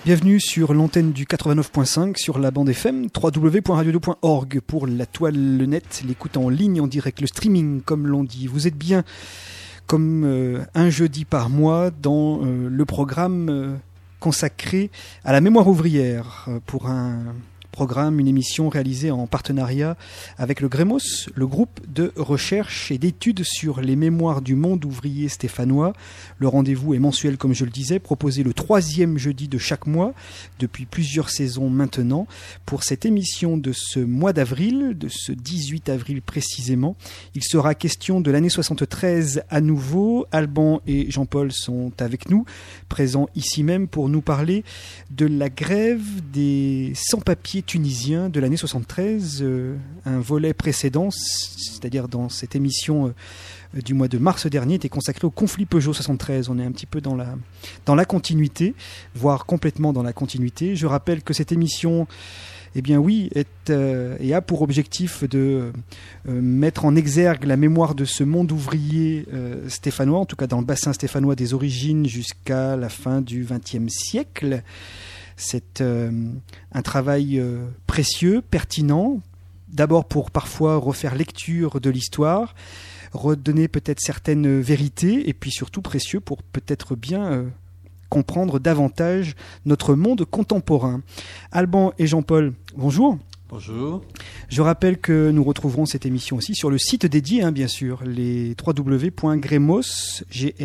Bienvenue sur l'antenne du 89.5 sur la bande FM, www.radio2.org pour la toile, le net, l'écoute en ligne, en direct, le streaming comme l'on dit. Vous êtes bien comme un jeudi par mois dans le programme consacré à la mémoire ouvrière pour un programme, une émission réalisée en partenariat avec le Grémos, le groupe de recherche et d'études sur les mémoires du monde ouvrier stéphanois. Le rendez-vous est mensuel, comme je le disais, proposé le 3e jeudi de chaque mois, depuis plusieurs saisons maintenant. Pour cette émission de ce mois d'avril, de ce 18 avril précisément, il sera question de l'année 73 à nouveau. Alban et Jean-Paul sont avec nous, présents ici même pour nous parler de la grève des sans-papiers tunisien de l'année 73, un volet précédent, c'est-à-dire dans cette émission du mois de mars dernier, était consacré au conflit Peugeot 73. On est un petit peu dans la continuité, voire complètement dans la continuité. Je rappelle que cette émission, eh bien oui, et a pour objectif de mettre en exergue la mémoire de ce monde ouvrier stéphanois, en tout cas dans le bassin stéphanois des origines jusqu'à la fin du XXe siècle. C'est un travail précieux, pertinent, d'abord pour parfois refaire lecture de l'histoire, redonner peut-être certaines vérités, et puis surtout précieux pour peut-être bien comprendre davantage notre monde contemporain. Alban et Jean-Paul, bonjour. Bonjour. Je rappelle que nous retrouverons cette émission aussi sur le site dédié, bien sûr, les www.gremos,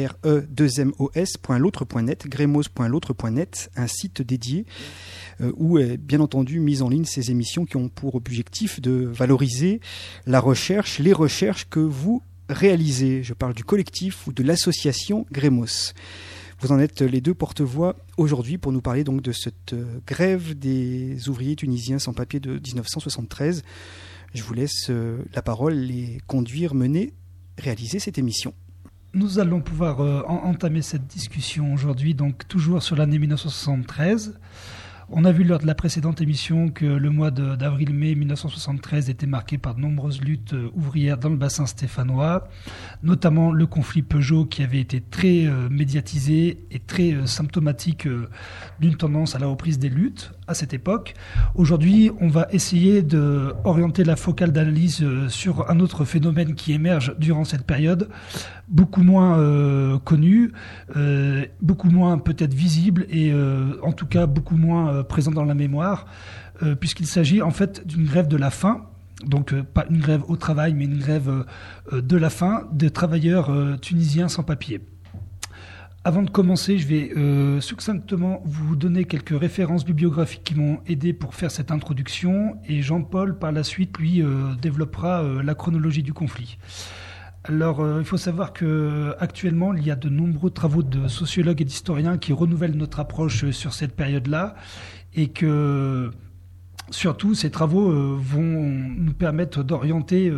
gremos.l'autre.net, gremos.l'autre.net, un site dédié où est bien entendu mise en ligne ces émissions qui ont pour objectif de valoriser la recherche, les recherches que vous réalisez. Je parle du collectif ou de l'association Grémos. Vous en êtes les deux porte-voix aujourd'hui pour nous parler donc de cette grève des ouvriers tunisiens sans papier de 1973. Je vous laisse la parole, les conduire, mener, réaliser cette émission. Nous allons pouvoir entamer cette discussion aujourd'hui, donc toujours sur l'année 1973. On a vu lors de la précédente émission que le mois d'avril-mai 1973 était marqué par de nombreuses luttes ouvrières dans le bassin stéphanois, notamment le conflit Peugeot qui avait été très médiatisé et très symptomatique d'une tendance à la reprise des luttes à cette époque. Aujourd'hui, on va essayer d'orienter la focale d'analyse sur un autre phénomène qui émerge durant cette période, beaucoup moins connu, beaucoup moins peut-être visible et en tout cas beaucoup moins présent dans la mémoire, puisqu'il s'agit en fait d'une grève de la faim, donc pas une grève au travail, mais une grève de la faim de travailleurs tunisiens sans papier. Avant de commencer, je vais succinctement vous donner quelques références bibliographiques qui m'ont aidé pour faire cette introduction, et Jean-Paul, par la suite, lui, développera la chronologie du conflit. Alors, il faut savoir qu'actuellement, il y a de nombreux travaux de sociologues et d'historiens qui renouvellent notre approche sur cette période-là, et que, surtout, ces travaux vont nous permettre d'orienter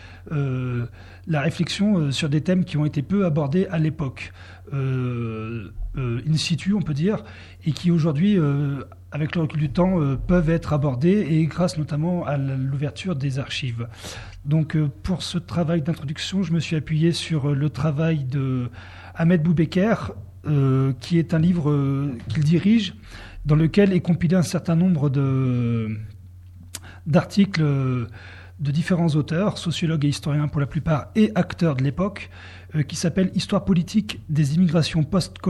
la réflexion sur des thèmes qui ont été peu abordés à l'époque, in situ, on peut dire, et qui aujourd'hui, avec le recul du temps, peuvent être abordés, et grâce notamment à l'ouverture des archives. Donc, pour ce travail d'introduction, je me suis appuyé sur le travail de Ahmed Boubeker, qui est un livre qu'il dirige, dans lequel est compilé un certain nombre d'articles de différents auteurs, sociologues et historiens pour la plupart, et acteurs de l'époque, qui s'appelle « Histoire politique des immigrations post-coloniales »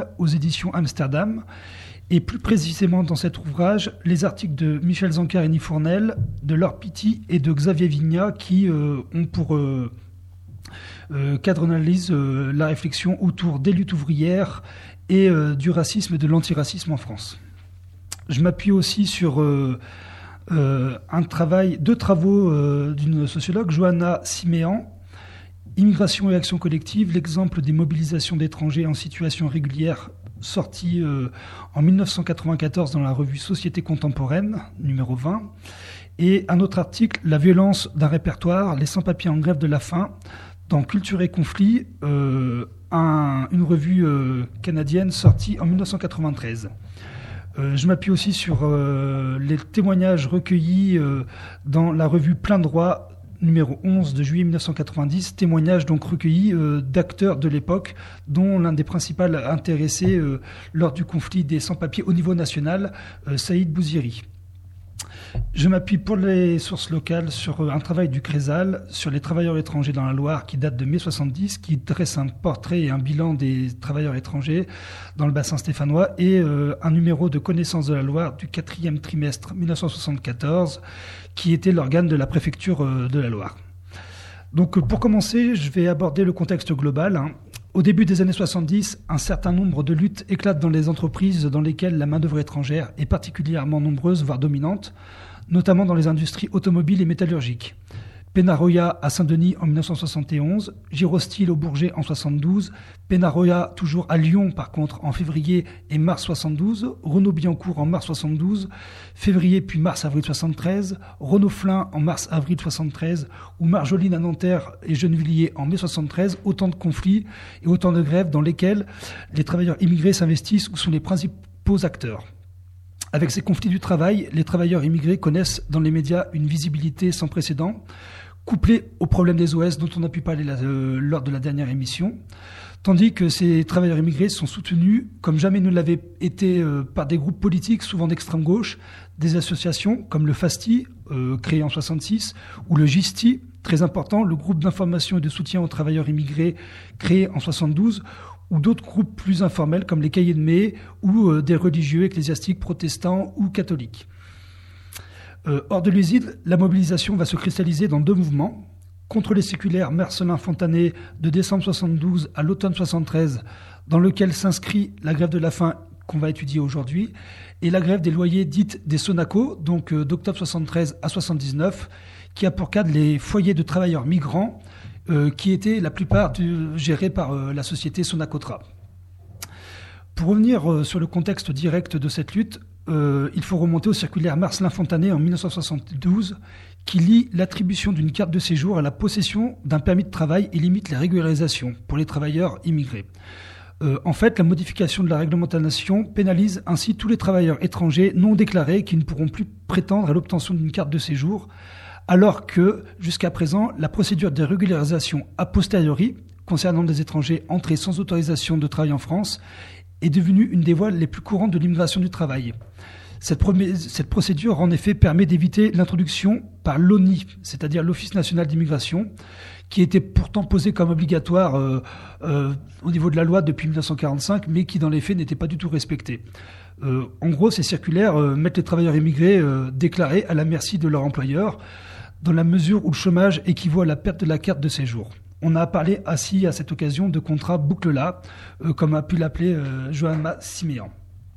aux éditions Amsterdam. Et plus précisément dans cet ouvrage, les articles de Michel Zancar et Nick Fournel, de Laure Pitti et de Xavier Vignat, qui ont pour cadre d'analyse la réflexion autour des luttes ouvrières et du racisme et de l'antiracisme en France. Je m'appuie aussi sur deux travaux d'une sociologue, Johanna Siméan, Immigration et action collective, l'exemple des mobilisations d'étrangers en situation régulière, sorti en 1994 dans la revue Société contemporaine, numéro 20, et un autre article, La violence d'un répertoire, les sans-papiers en grève de la faim, dans Culture et conflit, une revue canadienne sortie en 1993. Je m'appuie aussi sur les témoignages recueillis dans la revue Plein droit numéro 11 de juillet 1990, témoignage donc recueilli d'acteurs de l'époque, dont l'un des principaux intéressés lors du conflit des sans-papiers au niveau national, Saïd Bouziri. Je m'appuie pour les sources locales sur un travail du Cresal sur les travailleurs étrangers dans la Loire qui date de mai 70, qui dresse un portrait et un bilan des travailleurs étrangers dans le bassin stéphanois, et un numéro de connaissance de la Loire du 4e trimestre 1974 qui était l'organe de la préfecture de la Loire. Donc pour commencer, je vais aborder le contexte global. Au début des années 70, un certain nombre de luttes éclatent dans les entreprises dans lesquelles la main-d'œuvre étrangère est particulièrement nombreuse, voire dominante, notamment dans les industries automobiles et métallurgiques. Penaroya à Saint-Denis en 1971, Girostyle au Bourget en 72, Penaroya toujours à Lyon par contre en février et mars 72, Renault-Billancourt en mars 72, février puis mars-avril 73, Renault-Flin en mars-avril 73 ou Marjolines à Nanterre et Gennevilliers en mai 73, autant de conflits et autant de grèves dans lesquelles les travailleurs immigrés s'investissent ou sont les principaux acteurs. Avec ces conflits du travail, les travailleurs immigrés connaissent dans les médias une visibilité sans précédent, couplée au problème des OS dont on a pu parler lors de la dernière émission, tandis que ces travailleurs immigrés sont soutenus comme jamais ne l'avaient été par des groupes politiques souvent d'extrême gauche, des associations comme le FASTI, créé en 1966, ou le GISTI, très important, le groupe d'information et de soutien aux travailleurs immigrés, créé en 1972, ou d'autres groupes plus informels comme les Cahiers de Mai ou des religieux ecclésiastiques protestants ou catholiques. Hors de l'usine, la mobilisation va se cristalliser dans deux mouvements. Contre les séculaires Marcellin-Fontanet de décembre 72 à l'automne 73, dans lequel s'inscrit la grève de la faim qu'on va étudier aujourd'hui, et la grève des loyers dite des Sonaco, donc d'octobre 73 à 79, qui a pour cadre les foyers de travailleurs migrants, qui étaient la plupart gérés par la société Sonacotra. Pour revenir sur le contexte direct de cette lutte, il faut remonter au circulaire Marcellin-Fontanet en 1972 qui lie l'attribution d'une carte de séjour à la possession d'un permis de travail et limite la régularisation pour les travailleurs immigrés. En fait, la modification de la réglementation pénalise ainsi tous les travailleurs étrangers non déclarés qui ne pourront plus prétendre à l'obtention d'une carte de séjour, alors que, jusqu'à présent, la procédure de régularisation a posteriori, concernant des étrangers entrés sans autorisation de travail en France, est devenue une des voies les plus courantes de l'immigration du travail. Cette procédure, en effet, permet d'éviter l'introduction par l'ONI, c'est-à-dire l'Office national d'immigration, qui était pourtant posé comme obligatoire au niveau de la loi depuis 1945, mais qui, dans les faits, n'était pas du tout respecté. En gros, ces circulaires mettent les travailleurs immigrés déclarés à la merci de leur employeur, dans la mesure où le chômage équivaut à la perte de la carte de séjour. On a parlé ainsi à cette occasion de contrat boucle-là, comme a pu l'appeler Johanna Siméan.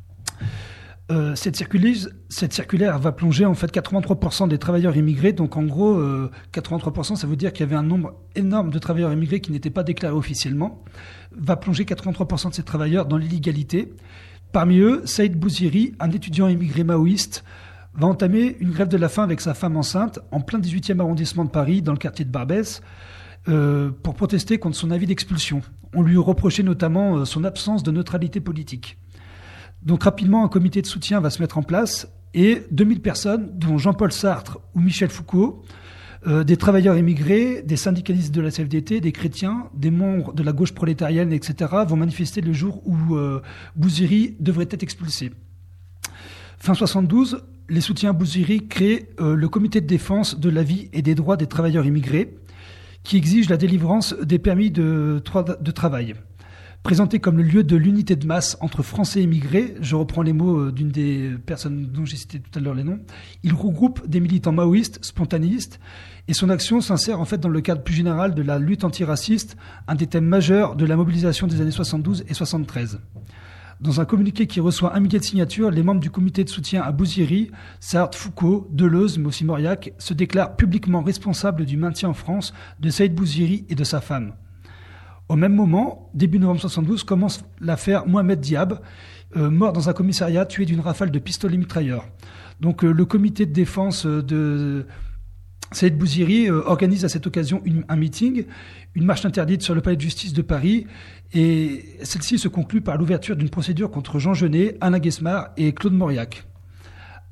Cette circulaire va plonger en fait 83% des travailleurs immigrés. Donc en gros, 83%, ça veut dire qu'il y avait un nombre énorme de travailleurs immigrés qui n'étaient pas déclarés officiellement. Va plonger 83% de ces travailleurs dans l'illégalité. Parmi eux, Saïd Bouziri, un étudiant immigré maoïste, va entamer une grève de la faim avec sa femme enceinte en plein 18e arrondissement de Paris, dans le quartier de Barbès, pour protester contre son avis d'expulsion. On lui reprochait notamment son absence de neutralité politique. Donc rapidement, un comité de soutien va se mettre en place et 2000 personnes, dont Jean-Paul Sartre ou Michel Foucault, des travailleurs immigrés, des syndicalistes de la CFDT, des chrétiens, des membres de la gauche prolétarienne, etc., vont manifester le jour où Bouziri devrait être expulsé. Fin 72, les soutiens à Bouziri créent le comité de défense de la vie et des droits des travailleurs immigrés, qui exige la délivrance des permis de travail. Présenté comme le lieu de l'unité de masse entre Français et immigrés, je reprends les mots d'une des personnes dont j'ai cité tout à l'heure les noms, il regroupe des militants maoïstes, spontanéistes, et son action s'insère en fait dans le cadre plus général de la lutte antiraciste, un des thèmes majeurs de la mobilisation des années 72 et 73. Dans un communiqué qui reçoit 1 millier de signatures, les membres du comité de soutien à Bouziri, Sartre, Foucault, Deleuze, mais aussi Mauriac, se déclarent publiquement responsables du maintien en France de Saïd Bouziri et de sa femme. Au même moment, début novembre 72, commence l'affaire Mohamed Diab, mort dans un commissariat, tué d'une rafale de pistolets mitrailleurs. Donc le comité de défense de Saïd Bouziri organise à cette occasion un meeting, une marche interdite sur le palais de justice de Paris, et celle-ci se conclut par l'ouverture d'une procédure contre Jean Genet, Alain Guesmar et Claude Mauriac.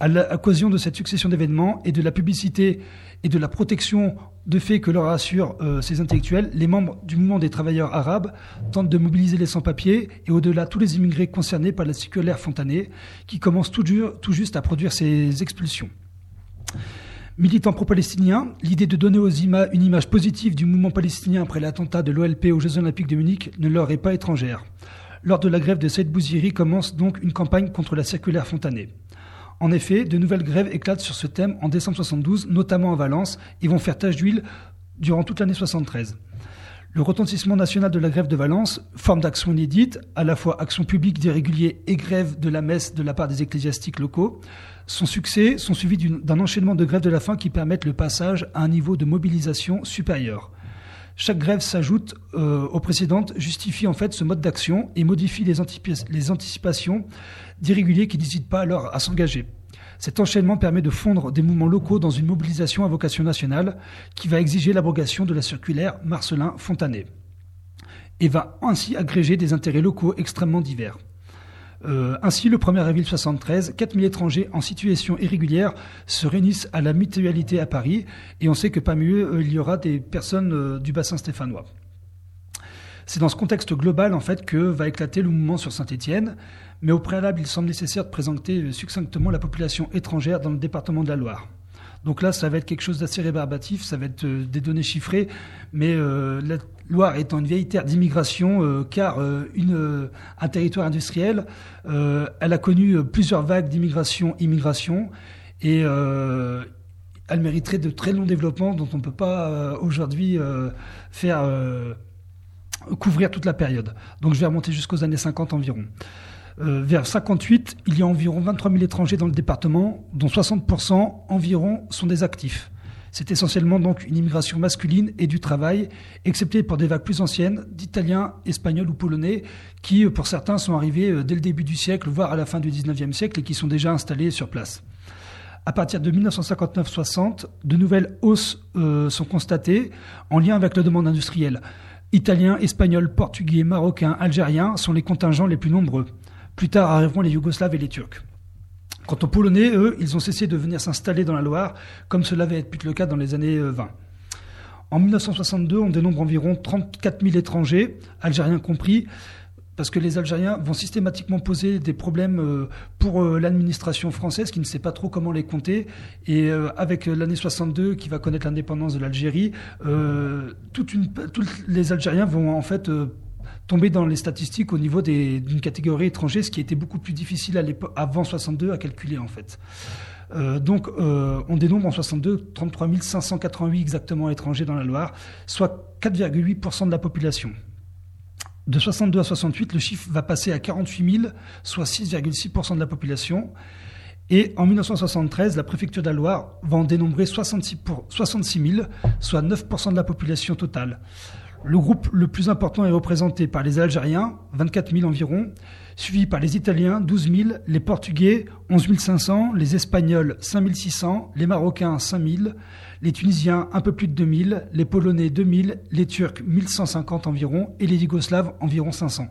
À l'occasion de cette succession d'événements et de la publicité et de la protection de faits que leur assurent ces intellectuels, les membres du mouvement des travailleurs arabes tentent de mobiliser les sans-papiers et au-delà tous les immigrés concernés par la circulaire Fontanet, qui commence tout juste à produire ces expulsions. Militants pro-palestiniens, l'idée de donner une image positive du mouvement palestinien après l'attentat de l'OLP aux Jeux Olympiques de Munich ne leur est pas étrangère. Lors de la grève de Saïd Bouziri commence donc une campagne contre la circulaire Fontanet. En effet, de nouvelles grèves éclatent sur ce thème en décembre 72, notamment à Valence, et vont faire tache d'huile durant toute l'année 73. Le retentissement national de la grève de Valence, forme d'action inédite, à la fois action publique des réguliers et grève de la messe de la part des ecclésiastiques locaux, son succès sont suivis d'un enchaînement de grèves de la faim qui permettent le passage à un niveau de mobilisation supérieur. Chaque grève s'ajoute aux précédentes, justifie en fait ce mode d'action et modifie les anticipations des réguliers qui n'hésitent pas alors à s'engager. Cet enchaînement permet de fondre des mouvements locaux dans une mobilisation à vocation nationale qui va exiger l'abrogation de la circulaire Marcellin-Fontanet et va ainsi agréger des intérêts locaux extrêmement divers. Ainsi, le 1er avril 73, 4000 étrangers en situation irrégulière se réunissent à la Mutualité à Paris et on sait que parmi eux, il y aura des personnes du bassin stéphanois. C'est dans ce contexte global en fait que va éclater le mouvement sur Saint-Étienne, mais au préalable, il semble nécessaire de présenter succinctement la population étrangère dans le département de la Loire. Donc là, ça va être quelque chose d'assez rébarbatif, ça va être des données chiffrées, mais la Loire étant une vieille terre d'immigration, car un territoire industriel, elle a connu plusieurs vagues d'immigration, et elle mériterait de très longs développements dont on ne peut pas aujourd'hui faire couvrir toute la période. Donc je vais remonter jusqu'aux années 50 environ. Vers 58, il y a environ 23 000 étrangers dans le département, dont 60% environ sont des actifs. C'est essentiellement donc une immigration masculine et du travail, excepté pour des vagues plus anciennes d'Italiens, Espagnols ou Polonais, qui pour certains sont arrivés dès le début du siècle, voire à la fin du 19e siècle, et qui sont déjà installés sur place. À partir de 1959-60, de nouvelles hausses sont constatées en lien avec la demande industrielle. Italiens, Espagnols, Portugais, Marocains, Algériens sont les contingents les plus nombreux. Plus tard arriveront les Yougoslaves et les Turcs. Quant aux Polonais, eux, ils ont cessé de venir s'installer dans la Loire, comme cela avait été le cas dans les années 20. En 1962, on dénombre environ 34 000 étrangers, Algériens compris, parce que les Algériens vont systématiquement poser des problèmes pour l'administration française qui ne sait pas trop comment les compter. Et avec l'année 62 qui va connaître l'indépendance de l'Algérie, tous les Algériens vont en fait tomber dans les statistiques au niveau d'une catégorie étrangère, ce qui était beaucoup plus difficile avant 62 à calculer en fait. Donc on dénombre en 62 33 588 exactement étrangers dans la Loire, soit 4,8% de la population. De 62 à 68, le chiffre va passer à 48 000, soit 6,6% de la population. Et en 1973, la préfecture de la Loire va en dénombrer 66 000, soit 9% de la population totale. Le groupe le plus important est représenté par les Algériens, 24 000 environ, suivi par les Italiens, 12 000, les Portugais, 11 500, les Espagnols, 5 600, les Marocains, 5 000, les Tunisiens, un peu plus de 2 000, les Polonais, 2 000, les Turcs, 1 150 environ, et les Yougoslaves, environ 500.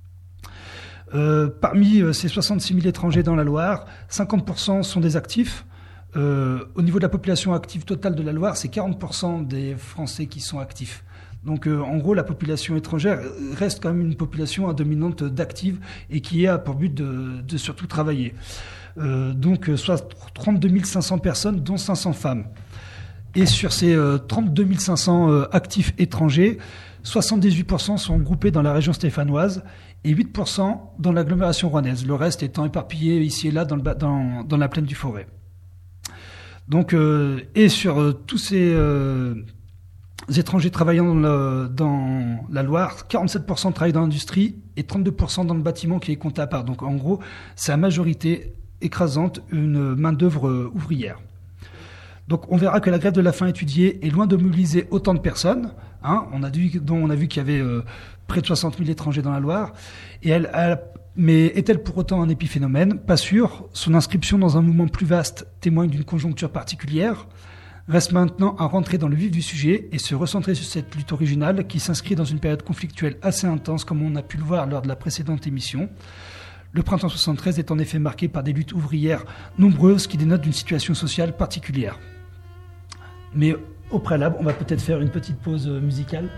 Parmi ces 66 000 étrangers dans la Loire, 50% sont des actifs. Au niveau de la population active totale de la Loire, c'est 40% des Français qui sont actifs. Donc en gros, la population étrangère reste quand même une population dominante d'actifs et qui a pour but de surtout travailler. Donc soit 32 500 personnes, dont 500 femmes. Et sur ces 32 500 actifs étrangers, 78% sont groupés dans la région stéphanoise et 8% dans l'agglomération rouennaise, le reste étant éparpillé ici et là dans la plaine du Forêt. Donc, et sur tous ces étrangers travaillant dans la Loire, 47% travaillent dans l'industrie et 32% dans le bâtiment qui est compté à part. Donc en gros, c'est à majorité écrasante une main-d'œuvre ouvrière. Donc on verra que la grève de la faim étudiée est loin de mobiliser autant de personnes. On a vu qu'il y avait près de 60 000 étrangers dans la Loire. Mais est-elle pour autant un épiphénomène ? Pas sûr. Son inscription dans un mouvement plus vaste témoigne d'une conjoncture particulière. Reste maintenant à rentrer dans le vif du sujet et se recentrer sur cette lutte originale qui s'inscrit dans une période conflictuelle assez intense comme on a pu le voir lors de la précédente émission. Le printemps 73 est en effet marqué par des luttes ouvrières nombreuses qui dénotent d'une situation sociale particulière. Mais au préalable, on va peut-être faire une petite pause musicale.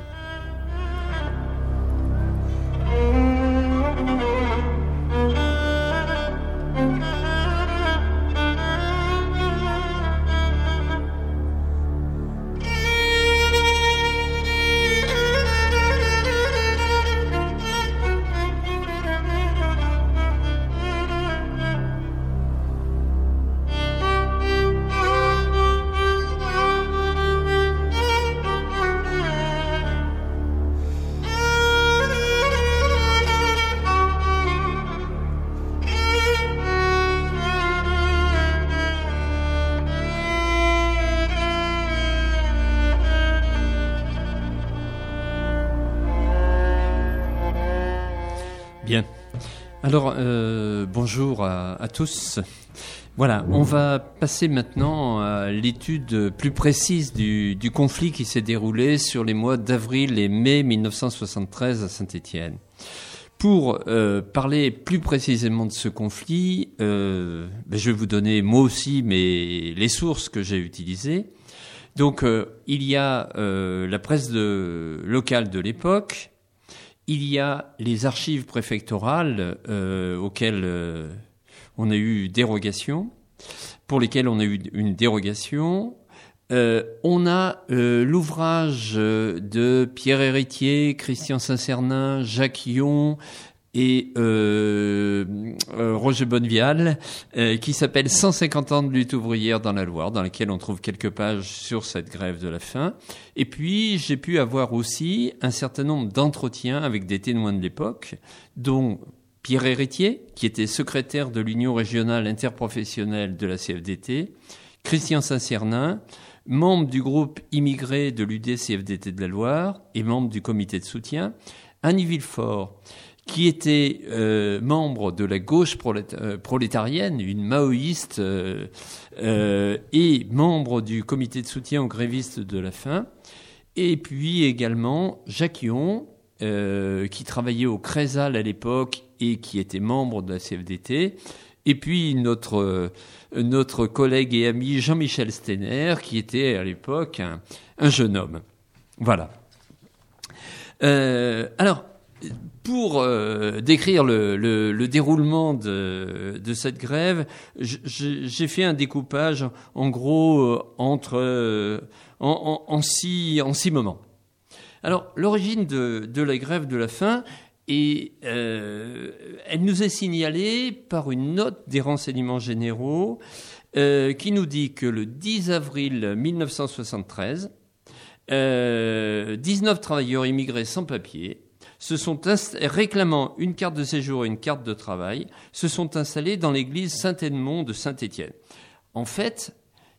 Bien. Alors, bonjour à tous. Voilà, on va passer maintenant à l'étude plus précise du conflit qui s'est déroulé sur les mois d'avril et mai 1973 à Saint-Étienne. Pour parler plus précisément de ce conflit, je vais vous donner moi aussi les sources que j'ai utilisées. Donc, il y a la presse locale de l'époque. Il y a les archives préfectorales auxquelles on a eu dérogation, pour lesquelles on a eu une dérogation. On a l'ouvrage de Pierre Héritier, Christian Saint-Cernin, Jacques Yon et Roger Bonnevial, qui s'appelle 150 ans de lutte ouvrière dans la Loire, dans laquelle on trouve quelques pages sur cette grève de la faim. Et puis, j'ai pu avoir aussi un certain nombre d'entretiens avec des témoins de l'époque, dont Pierre Héritier, qui était secrétaire de l'Union régionale interprofessionnelle de la CFDT, Christian Saint-Cernin, membre du groupe immigré de l'UD-CFDT de la Loire et membre du comité de soutien, Annie Villefort, qui était membre de la gauche prolétarienne, une maoïste, et membre du comité de soutien aux grévistes de la faim. Et puis également Jacques Yon, qui travaillait au Crésal à l'époque et qui était membre de la CFDT. Et puis notre collègue et ami Jean-Michel Steiner, qui était à l'époque un jeune homme. Voilà. Alors, pour décrire le déroulement de cette grève, j'ai fait un découpage en gros en six moments. Alors, l'origine de la grève de la faim, elle nous est signalée par une note des renseignements généraux qui nous dit que le 10 avril 1973, 19 travailleurs immigrés sans papier réclamant une carte de séjour et une carte de travail, se sont installés dans l'église Saint-Edmond de Saint-Étienne. En fait,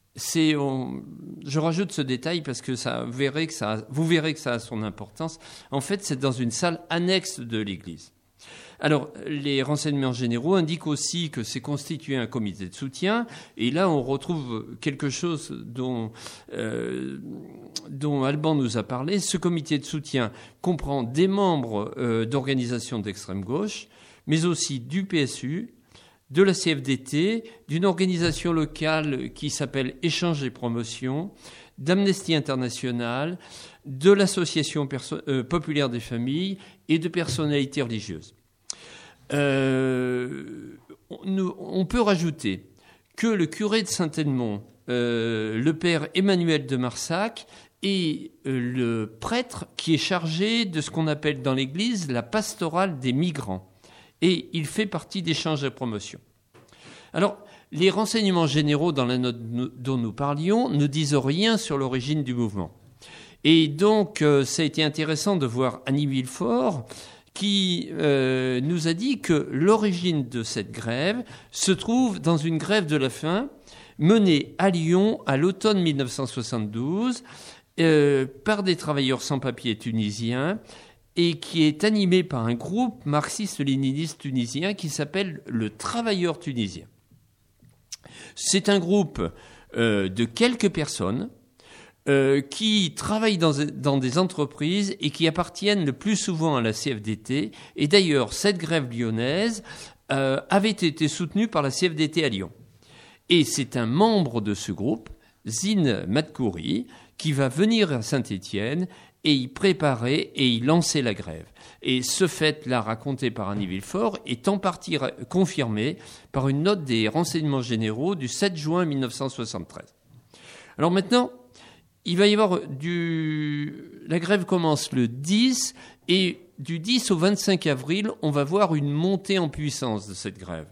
je rajoute ce détail parce que vous verrez que ça a son importance. En fait, c'est dans une salle annexe de l'église. Alors, les renseignements généraux indiquent aussi que c'est constitué un comité de soutien. Et là, on retrouve quelque chose dont Alban nous a parlé. Ce comité de soutien comprend des membres d'organisations d'extrême gauche, mais aussi du PSU, de la CFDT, d'une organisation locale qui s'appelle Échange et Promotion, d'Amnesty International, de l'Association populaire des familles et de personnalités religieuses. On peut rajouter que le curé de Saint-Edmond, le père Emmanuel de Marsac, est le prêtre qui est chargé de ce qu'on appelle dans l'Église la pastorale des migrants. Et il fait partie d'Échange et Promotion. Alors, les renseignements généraux dans la note dont nous parlions ne disent rien sur l'origine du mouvement. Et donc, ça a été intéressant de voir Annie Villefort qui nous a dit que l'origine de cette grève se trouve dans une grève de la faim menée à Lyon à l'automne 1972 par des travailleurs sans papier tunisiens et qui est animée par un groupe marxiste-léniniste tunisien qui s'appelle le Travailleur tunisien. C'est un groupe de quelques personnes qui travaillent dans des entreprises et qui appartiennent le plus souvent à la CFDT. Et d'ailleurs, cette grève lyonnaise avait été soutenu par la CFDT à Lyon. Et c'est un membre de ce groupe, Zine Matkouri, qui va venir à Saint-Étienne et y préparer et y lancer la grève. Et ce fait-là, raconté par Annie Villefort, est en partie confirmé par une note des renseignements généraux du 7 juin 1973. Alors maintenant, il va y avoir la grève commence le 10 et du 10 au 25 avril, on va voir une montée en puissance de cette grève.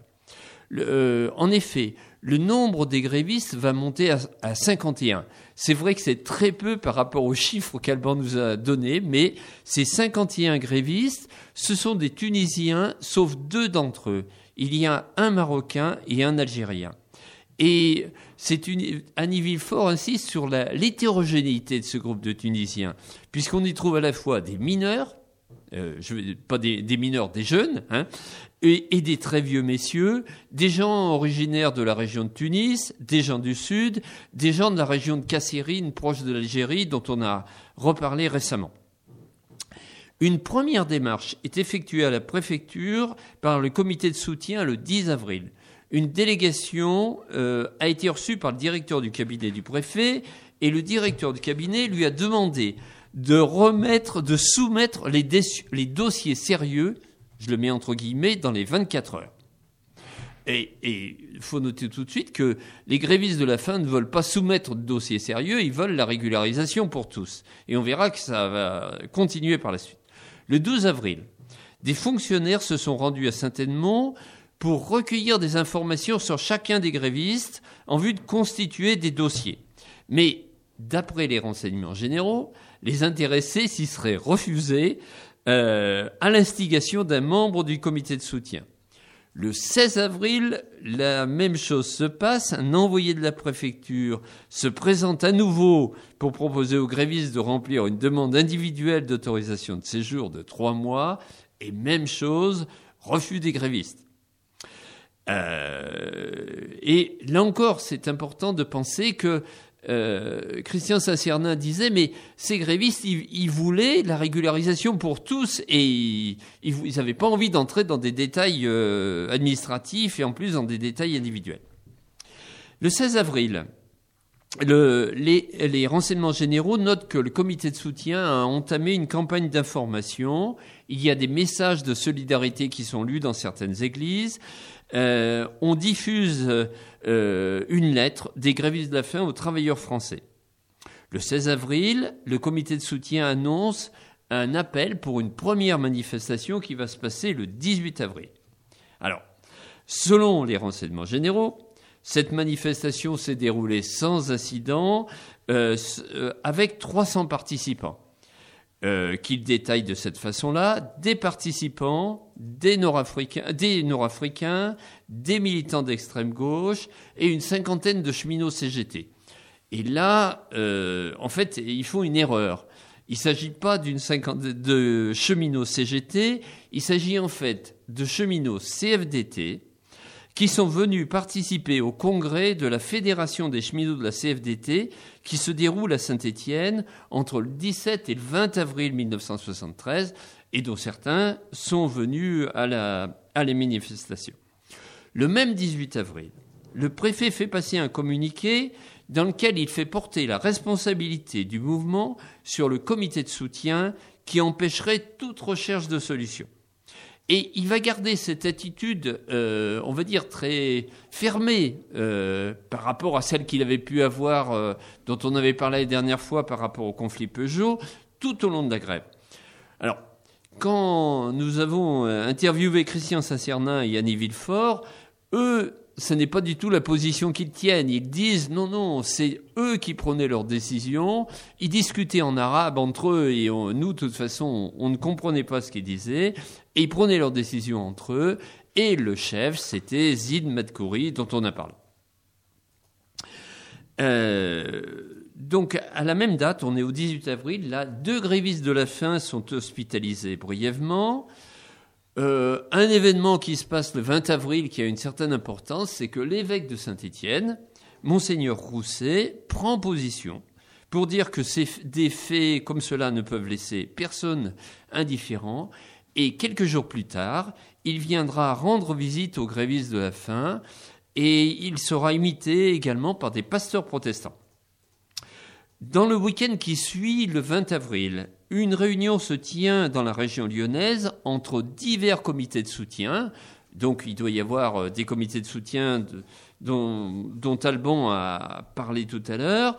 En effet, le nombre des grévistes va monter à 51. C'est vrai que c'est très peu par rapport aux chiffres qu'Alban nous a donnés, mais ces 51 grévistes, ce sont des Tunisiens, sauf 2 d'entre eux. Il y a un Marocain et un Algérien. Et Annie Villefort insiste sur l'hétérogénéité de ce groupe de Tunisiens, puisqu'on y trouve à la fois des mineurs, pas des mineurs, des jeunes, et des très vieux messieurs, des gens originaires de la région de Tunis, des gens du Sud, des gens de la région de Kassérine, proche de l'Algérie, dont on a reparlé récemment. Une première démarche est effectuée à la préfecture par le comité de soutien le 10 avril. Une délégation a été reçue par le directeur du cabinet du préfet et le directeur du cabinet lui a demandé de soumettre les dossiers sérieux, je le mets entre guillemets, dans les 24 heures. Et il faut noter tout de suite que les grévistes de la faim ne veulent pas soumettre de dossiers sérieux, ils veulent la régularisation pour tous. Et on verra que ça va continuer par la suite. Le 12 avril, des fonctionnaires se sont rendus à Saint-Edmond pour recueillir des informations sur chacun des grévistes en vue de constituer des dossiers. Mais d'après les renseignements généraux, les intéressés s'y seraient refusés à l'instigation d'un membre du comité de soutien. Le 16 avril, la même chose se passe. Un envoyé de la préfecture se présente à nouveau pour proposer aux grévistes de remplir une demande individuelle d'autorisation de séjour de 3 mois. Et même chose, refus des grévistes. Et là encore, c'est important de penser que Christian Sacernin disait, mais ces grévistes, ils voulaient la régularisation pour tous et ils n'avaient pas envie d'entrer dans des détails administratifs et en plus dans des détails individuels. Le 16 avril, les renseignements généraux notent que le comité de soutien a entamé une campagne d'information. Il y a des messages de solidarité qui sont lus dans certaines églises. On diffuse une lettre des grévistes de la faim aux travailleurs français. Le 16 avril, le comité de soutien annonce un appel pour une première manifestation qui va se passer le 18 avril. Alors, selon les renseignements généraux, cette manifestation s'est déroulée sans incident, avec 300 participants. Qu'il détaille de cette façon-là, des participants, des Nord-Africains, des militants d'extrême gauche et une cinquantaine de cheminots CGT. Et là, en fait, ils font une erreur. Il ne s'agit pas d'une cinquantaine de cheminots CGT, il s'agit en fait de cheminots CFDT qui sont venus participer au congrès de la Fédération des cheminots de la CFDT qui se déroule à Saint-Étienne entre le 17 et le 20 avril 1973 et dont certains sont venus à les manifestations. Le même 18 avril, le préfet fait passer un communiqué dans lequel il fait porter la responsabilité du mouvement sur le comité de soutien qui empêcherait toute recherche de solution. Et il va garder cette attitude, on va dire, très fermée par rapport à celle qu'il avait pu avoir, dont on avait parlé la dernière fois par rapport au conflit Peugeot, tout au long de la grève. Alors, quand nous avons interviewé Christian Sacernin et Annie Villefort, eux, ce n'est pas du tout la position qu'ils tiennent. Ils disent non, c'est eux qui prenaient leurs décisions. Ils discutaient en arabe entre eux et nous, de toute façon, on ne comprenait pas ce qu'ils disaient. Et ils prenaient leurs décisions entre eux. Et le chef, c'était Zine Matkouri, dont on a parlé. Donc, à la même date, on est au 18 avril, là, 2 grévistes de la faim sont hospitalisés brièvement. Un événement qui se passe le 20 avril qui a une certaine importance, c'est que l'évêque de Saint-Étienne, Monseigneur Rousset, prend position pour dire que des faits comme cela ne peuvent laisser personne indifférent. Et quelques jours plus tard, il viendra rendre visite aux grévistes de la faim et il sera imité également par des pasteurs protestants. Dans le week-end qui suit le 20 avril, une réunion se tient dans la région lyonnaise entre divers comités de soutien. Donc il doit y avoir des comités de soutien dont Alban a parlé tout à l'heure,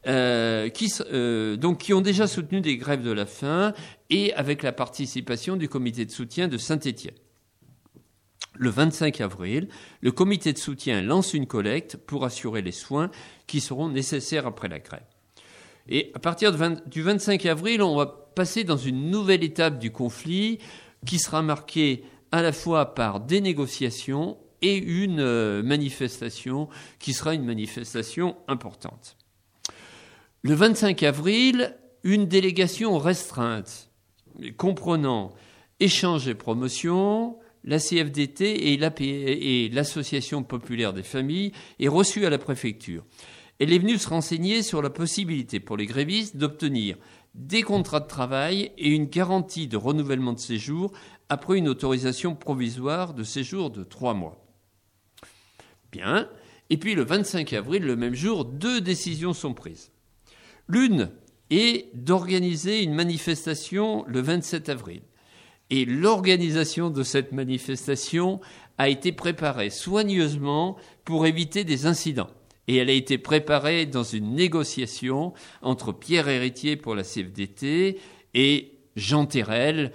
qui ont déjà soutenu des grèves de la faim et avec la participation du comité de soutien de Saint-Étienne. Le 25 avril, le comité de soutien lance une collecte pour assurer les soins qui seront nécessaires après la grève. Et à partir du 25 avril, on va passer dans une nouvelle étape du conflit qui sera marquée à la fois par des négociations et une manifestation qui sera une manifestation importante. Le 25 avril, une délégation restreinte comprenant échange et promotion, la CFDT et l'Association populaire des familles est reçue à la préfecture. Elle est venue se renseigner sur la possibilité pour les grévistes d'obtenir des contrats de travail et une garantie de renouvellement de séjour après une autorisation provisoire de séjour de 3 mois. Bien. Et puis le 25 avril, le même jour, 2 décisions sont prises. L'une est d'organiser une manifestation le 27 avril. Et l'organisation de cette manifestation a été préparée soigneusement pour éviter des incidents. Et elle a été préparée dans une négociation entre Pierre Héritier pour la CFDT et Jean Terrel,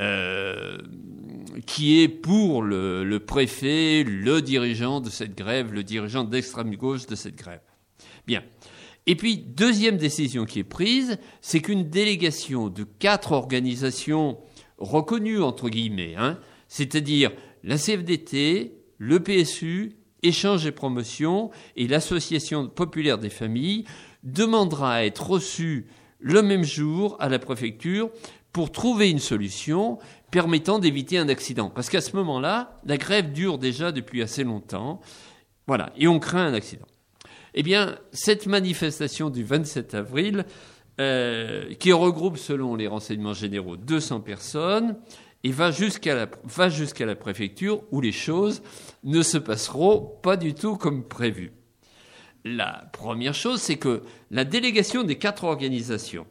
qui est pour le préfet, le dirigeant de cette grève, le dirigeant d'extrême gauche de cette grève. Bien. Et puis, deuxième décision qui est prise, c'est qu'une délégation de 4 organisations reconnues, entre guillemets, c'est-à-dire la CFDT, le PSU, Échange et Promotion et l'Association populaire des familles, demandera à être reçue le même jour à la préfecture pour trouver une solution permettant d'éviter un accident. Parce qu'à ce moment-là, la grève dure déjà depuis assez longtemps. Voilà, et on craint un accident. Eh bien, cette manifestation du 27 avril, qui regroupe, selon les renseignements généraux, 200 personnes, et va jusqu'à la préfecture où les choses ne se passeront pas du tout comme prévu. La première chose, c'est que la délégation des 4 organisations,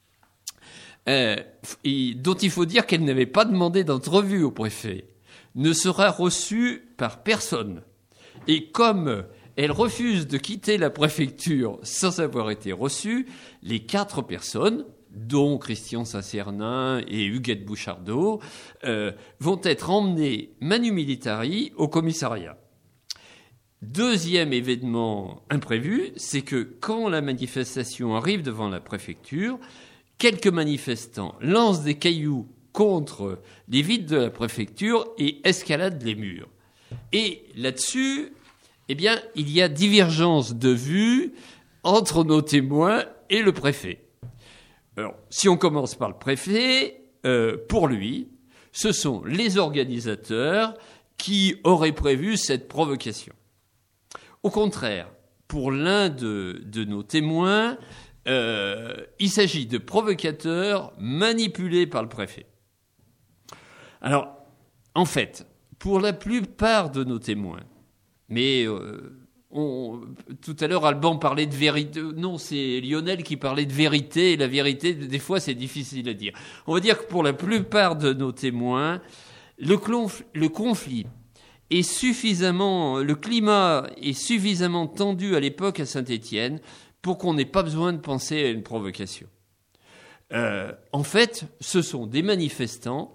dont il faut dire qu'elle n'avait pas demandé d'entrevue au préfet, ne sera reçue par personne. Et comme elle refuse de quitter la préfecture sans avoir été reçue, les 4 personnes, dont Christian Saint-Cernin et Huguette Bouchardot, vont être emmenées manu militari au commissariat. Deuxième événement imprévu, c'est que quand la manifestation arrive devant la préfecture, quelques manifestants lancent des cailloux contre les vitres de la préfecture et escaladent les murs. Et là-dessus, eh bien, il y a divergence de vues entre nos témoins et le préfet. Alors, si on commence par le préfet, pour lui, ce sont les organisateurs qui auraient prévu cette provocation. Au contraire, pour l'un de nos témoins, il s'agit de provocateurs manipulés par le préfet. Alors, en fait, pour la plupart de nos témoins, mais tout à l'heure, Alban parlait de vérité. Non, c'est Lionel qui parlait de vérité. Et la vérité, des fois, c'est difficile à dire. On va dire que pour la plupart de nos témoins, le conflit est le climat est suffisamment tendu à l'époque à Saint-Étienne pour qu'on n'ait pas besoin de penser à une provocation. En fait, ce seraient des manifestants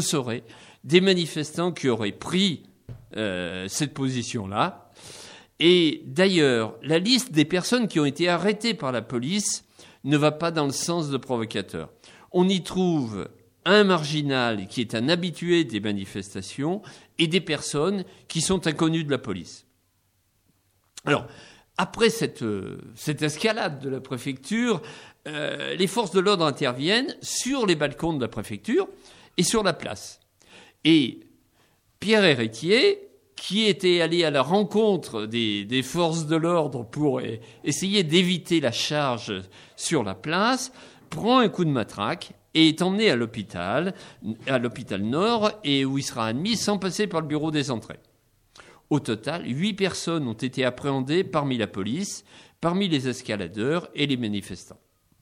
qui auraient pris cette position-là. Et d'ailleurs, la liste des personnes qui ont été arrêtées par la police ne va pas dans le sens de provocateurs. On y trouve un marginal qui est un habitué des manifestations et des personnes qui sont inconnues de la police. Alors, après cette escalade de la préfecture, les forces de l'ordre interviennent sur les balcons de la préfecture et sur la place. Et Pierre Héritier, qui était allé à la rencontre des forces de l'ordre pour essayer d'éviter la charge sur la place, prend un coup de matraque et est emmené à l'hôpital Nord, et où il sera admis sans passer par le bureau des entrées. Au total, 8 personnes ont été appréhendées parmi la police, parmi les escaladeurs et les manifestants.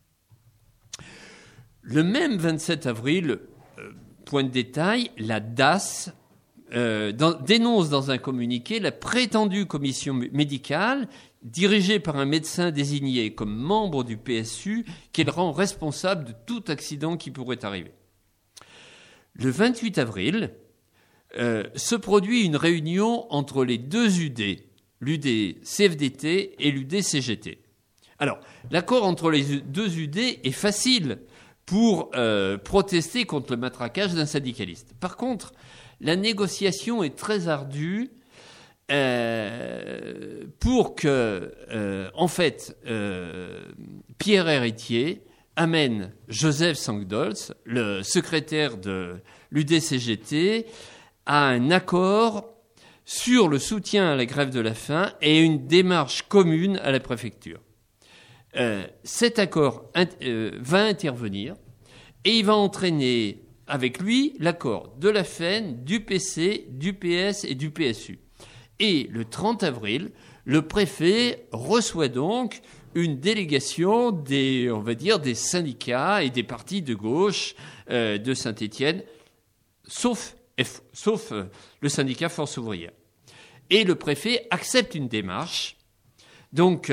Le même 27 avril, point de détail, la DAS dénonce dans un communiqué la prétendue commission médicale dirigée par un médecin désigné comme membre du PSU qu'elle rend responsable de tout accident qui pourrait arriver. Le 28 avril, se produit une réunion entre les deux UD, l'UD-CFDT et l'UD-CGT. Alors, l'accord entre les deux UD est facile pour protester contre le matraquage d'un syndicaliste. Par contre, la négociation est très ardue pour que, Pierre Héritier amène Joseph Sankdolz, le secrétaire de l'UD-CGT, à un accord sur le soutien à la grève de la faim et une démarche commune à la préfecture. Cet accord va intervenir et il va entraîner avec lui l'accord de la FEN, du PC, du PS et du PSU. Et le 30 avril, le préfet reçoit donc une délégation des syndicats et des partis de gauche de Saint-Étienne, sauf le syndicat Force ouvrière. Et le préfet accepte une démarche. Donc,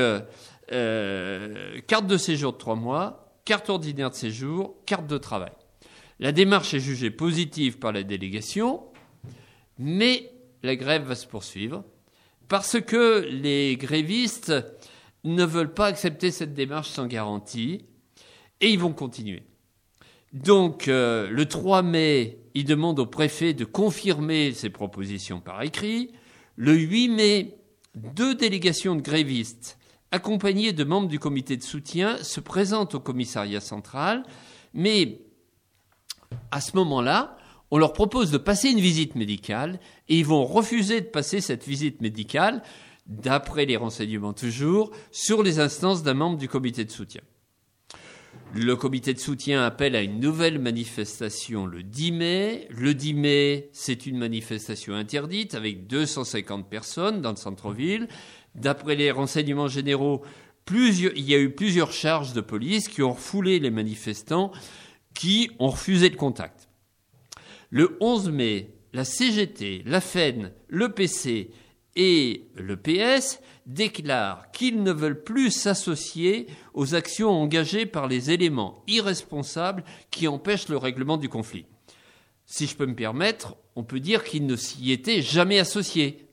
carte de séjour de 3 mois, carte ordinaire de séjour, carte de travail. La démarche est jugée positive par la délégation, mais la grève va se poursuivre parce que les grévistes ne veulent pas accepter cette démarche sans garantie et ils vont continuer. Donc, le 3 mai, ils demandent au préfet de confirmer ses propositions par écrit. Le 8 mai, 2 délégations de grévistes, accompagnées de membres du comité de soutien, se présentent au commissariat central, mais à ce moment-là, on leur propose de passer une visite médicale et ils vont refuser de passer cette visite médicale, d'après les renseignements toujours, sur les instances d'un membre du comité de soutien. Le comité de soutien appelle à une nouvelle manifestation le 10 mai. Le 10 mai, c'est une manifestation interdite avec 250 personnes dans le centre-ville. D'après les renseignements généraux, il y a eu plusieurs charges de police qui ont refoulé les manifestants qui ont refusé le contact. Le 11 mai, la CGT, la FEN, le PC et le PS déclarent qu'ils ne veulent plus s'associer aux actions engagées par les éléments irresponsables qui empêchent le règlement du conflit. Si je peux me permettre, on peut dire qu'ils ne s'y étaient jamais associés.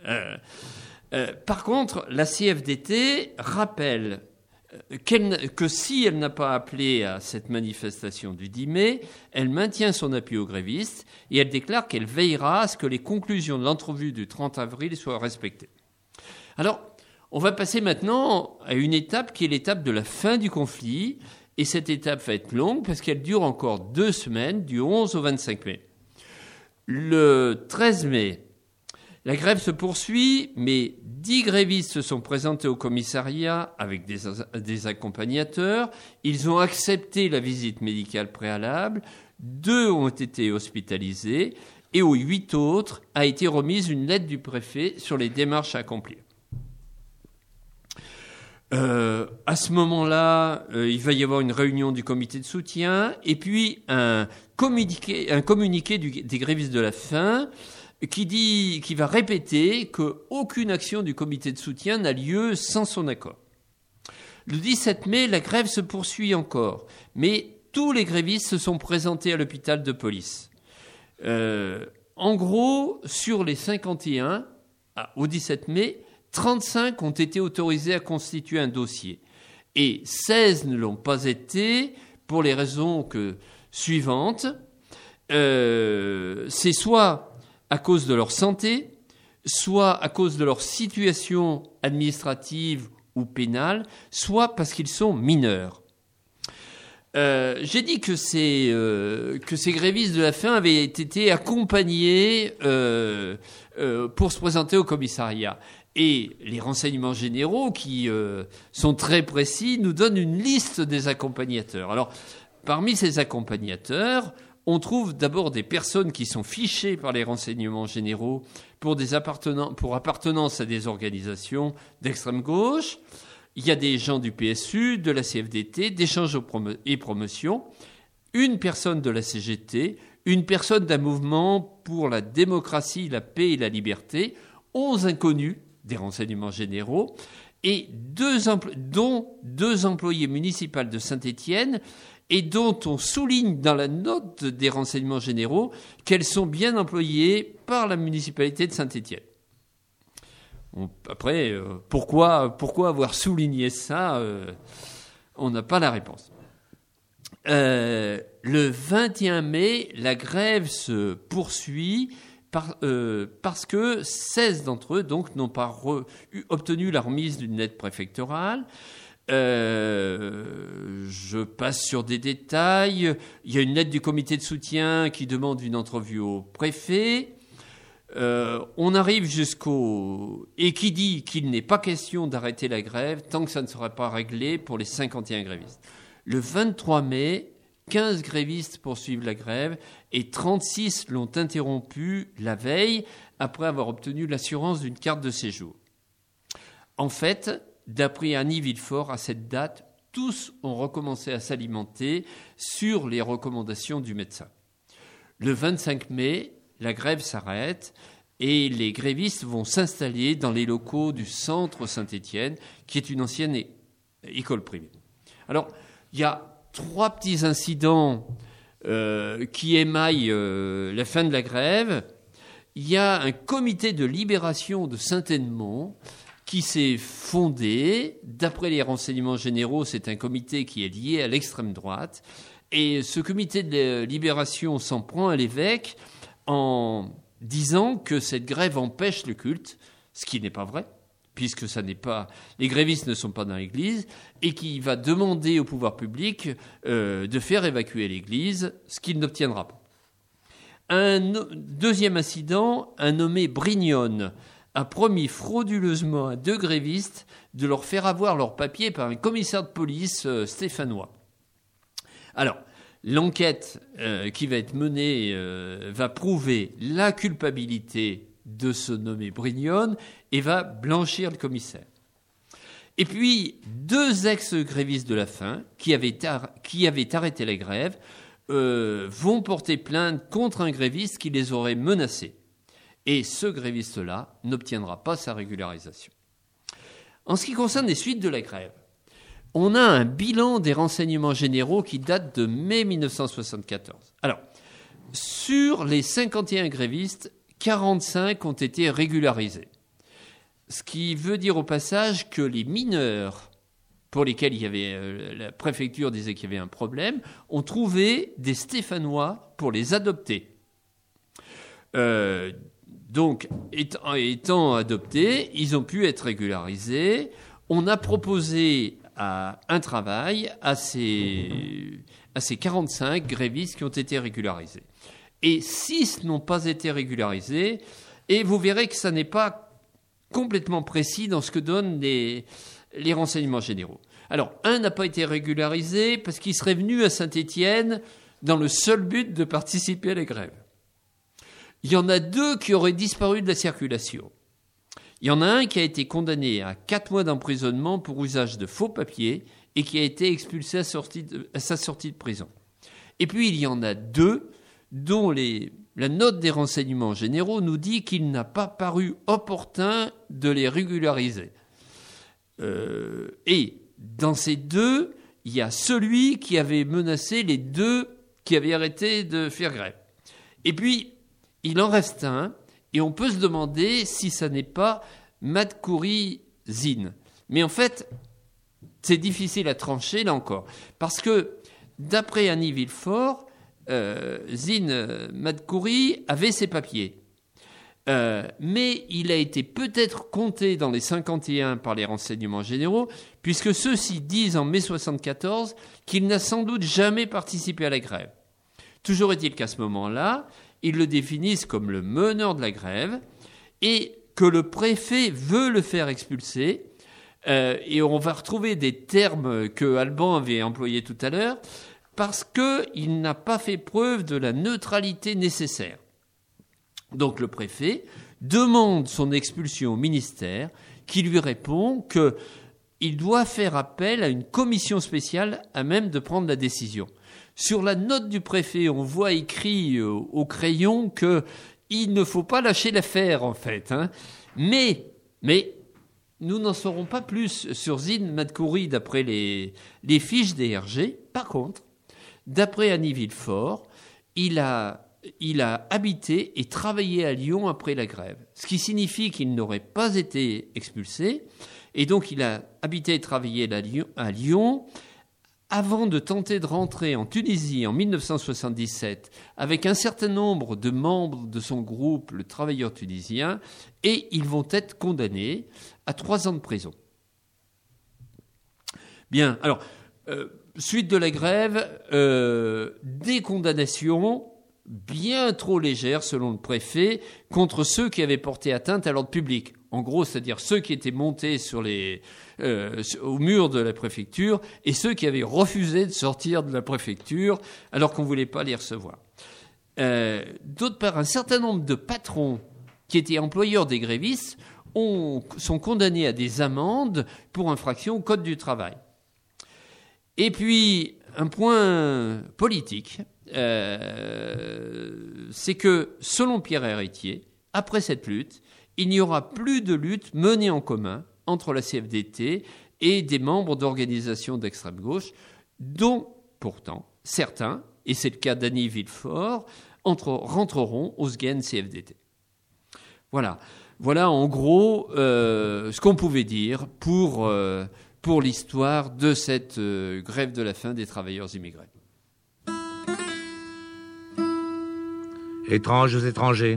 Par contre, la CFDT rappelle que si elle n'a pas appelé à cette manifestation du 10 mai, elle maintient son appui aux grévistes et elle déclare qu'elle veillera à ce que les conclusions de l'entrevue du 30 avril soient respectées. Alors, on va passer maintenant à une étape qui est l'étape de la fin du conflit, et cette étape va être longue parce qu'elle dure encore 2 semaines, du 11 au 25 mai. Le 13 mai, la grève se poursuit, mais 10 grévistes se sont présentés au commissariat avec des accompagnateurs. Ils ont accepté la visite médicale préalable. 2 ont été hospitalisés et aux 8 autres a été remise une lettre du préfet sur les démarches à accomplir. À ce moment-là, il va y avoir une réunion du comité de soutien et puis un communiqué des grévistes de la faim qui va répéter qu'aucune action du comité de soutien n'a lieu sans son accord. Le 17 mai, la grève se poursuit encore, mais tous les grévistes se sont présentés à l'hôpital de police. En gros, sur les 51, au 17 mai, 35 ont été autorisés à constituer un dossier et 16 ne l'ont pas été pour les raisons suivantes. C'est soit à cause de leur santé, soit à cause de leur situation administrative ou pénale, soit parce qu'ils sont mineurs. J'ai dit que ces grévistes de la faim avaient été accompagnés pour se présenter au commissariat. Et les renseignements généraux, qui sont très précis, nous donnent une liste des accompagnateurs. Alors, parmi ces accompagnateurs, on trouve d'abord des personnes qui sont fichées par les renseignements généraux pour appartenance à des organisations d'extrême gauche. Il y a des gens du PSU, de la CFDT, d'échanges et promotion, une personne de la CGT, une personne d'un mouvement pour la démocratie, la paix et la liberté, 11 inconnus des renseignements généraux, et dont 2 employés municipaux de Saint-Étienne, et dont on souligne dans la note des renseignements généraux qu'elles sont bien employées par la municipalité de Saint-Étienne. Après, pourquoi avoir souligné ça on n'a pas la réponse. Le 21 mai, la grève se poursuit parce que 16 d'entre eux donc, n'ont pas obtenu la remise d'une lettre préfectorale. Je passe sur des détails. Il y a une lettre du comité de soutien qui demande une entrevue au préfet. On arrive et qui dit qu'il n'est pas question d'arrêter la grève tant que ça ne sera pas réglé pour les 51 grévistes. Le 23 mai, 15 grévistes poursuivent la grève et 36 l'ont interrompue la veille après avoir obtenu l'assurance d'une carte de séjour. En fait, d'après Annie Villefort, à cette date, tous ont recommencé à s'alimenter sur les recommandations du médecin. Le 25 mai, la grève s'arrête et les grévistes vont s'installer dans les locaux du centre Saint-Étienne, qui est une ancienne école privée. Alors, il y a 3 petits incidents qui émaillent la fin de la grève. Il y a un comité de libération de Saint-Étienne qui s'est fondé. D'après les renseignements généraux, c'est un comité qui est lié à l'extrême droite. Et ce comité de libération s'en prend à l'évêque en disant que cette grève empêche le culte, ce qui n'est pas vrai, puisque les grévistes ne sont pas dans l'église, et qui va demander au pouvoir public de faire évacuer l'église, ce qu'il n'obtiendra pas. Un deuxième incident, un nommé Brignone a promis frauduleusement à 2 grévistes de leur faire avoir leurs papiers par un commissaire de police stéphanois. Alors, l'enquête qui va être menée va prouver la culpabilité de ce nommé Brignone et va blanchir le commissaire. Et puis, 2 ex-grévistes de la faim qui avaient arrêté la grève vont porter plainte contre un gréviste qui les aurait menacés. Et ce gréviste-là n'obtiendra pas sa régularisation. En ce qui concerne les suites de la grève, on a un bilan des renseignements généraux qui date de mai 1974. Alors, sur les 51 grévistes, 45 ont été régularisés. Ce qui veut dire au passage que les mineurs, pour lesquels il y avait, la préfecture disait qu'il y avait un problème, ont trouvé des Stéphanois pour les adopter. Donc, étant adoptés, ils ont pu être régularisés. On a proposé un travail à ces 45 grévistes qui ont été régularisés. Et 6 n'ont pas été régularisés. Et vous verrez que ça n'est pas complètement précis dans ce que donnent les renseignements généraux. Alors, un n'a pas été régularisé parce qu'il serait venu à Saint-Étienne dans le seul but de participer à la grève. Il y en a 2 qui auraient disparu de la circulation. Il y en a un qui a été condamné à 4 mois d'emprisonnement pour usage de faux papiers et qui a été expulsé à sa sortie de prison. Et puis, il y en a 2 dont la note des renseignements généraux nous dit qu'il n'a pas paru opportun de les régulariser. Et dans ces 2, il y a celui qui avait menacé les 2 qui avaient arrêté de faire grève. Et puis, il en reste un, et on peut se demander si ça n'est pas Madkouri Zine. Mais en fait, c'est difficile à trancher, là encore. Parce que, d'après Annie Villefort, Zine Madkouri avait ses papiers. Mais il a été peut-être compté dans les 51 par les renseignements généraux, puisque ceux-ci disent en mai 1974 qu'il n'a sans doute jamais participé à la grève. Toujours est-il qu'à ce moment-là, ils le définissent comme le meneur de la grève et que le préfet veut le faire expulser. Et on va retrouver des termes que Alban avait employés tout à l'heure, parce qu'il n'a pas fait preuve de la neutralité nécessaire. Donc le préfet demande son expulsion au ministère, qui lui répond qu'il doit faire appel à une commission spéciale à même de prendre la décision. Sur la note du préfet, on voit écrit au crayon qu'il ne faut pas lâcher l'affaire, en fait. Mais nous n'en saurons pas plus sur Zine Madkouri d'après les fiches des RG. Par contre, d'après Annie Villefort, il a habité et travaillé à Lyon après la grève, ce qui signifie qu'il n'aurait pas été expulsé. Et donc, il a habité et travaillé à Lyon avant de tenter de rentrer en Tunisie en 1977 avec un certain nombre de membres de son groupe, le Travailleur tunisien, et ils vont être condamnés à 3 ans de prison. Bien, alors, suite de la grève, des condamnations bien trop légères, selon le préfet, contre ceux qui avaient porté atteinte à l'ordre public. En gros, c'est-à-dire ceux qui étaient montés au mur de la préfecture et ceux qui avaient refusé de sortir de la préfecture alors qu'on ne voulait pas les recevoir. D'autre part, un certain nombre de patrons qui étaient employeurs des grévistes sont condamnés à des amendes pour infraction au Code du travail. Et puis, un point politique, c'est que, selon Pierre Héritier, après cette lutte, il n'y aura plus de lutte menée en commun entre la CFDT et des membres d'organisations d'extrême gauche, dont pourtant certains, et c'est le cas d'Annie Villefort, rentreront au SGEN CFDT. Voilà en gros ce qu'on pouvait dire pour l'histoire de cette grève de la faim des travailleurs immigrés. Étranges étrangers.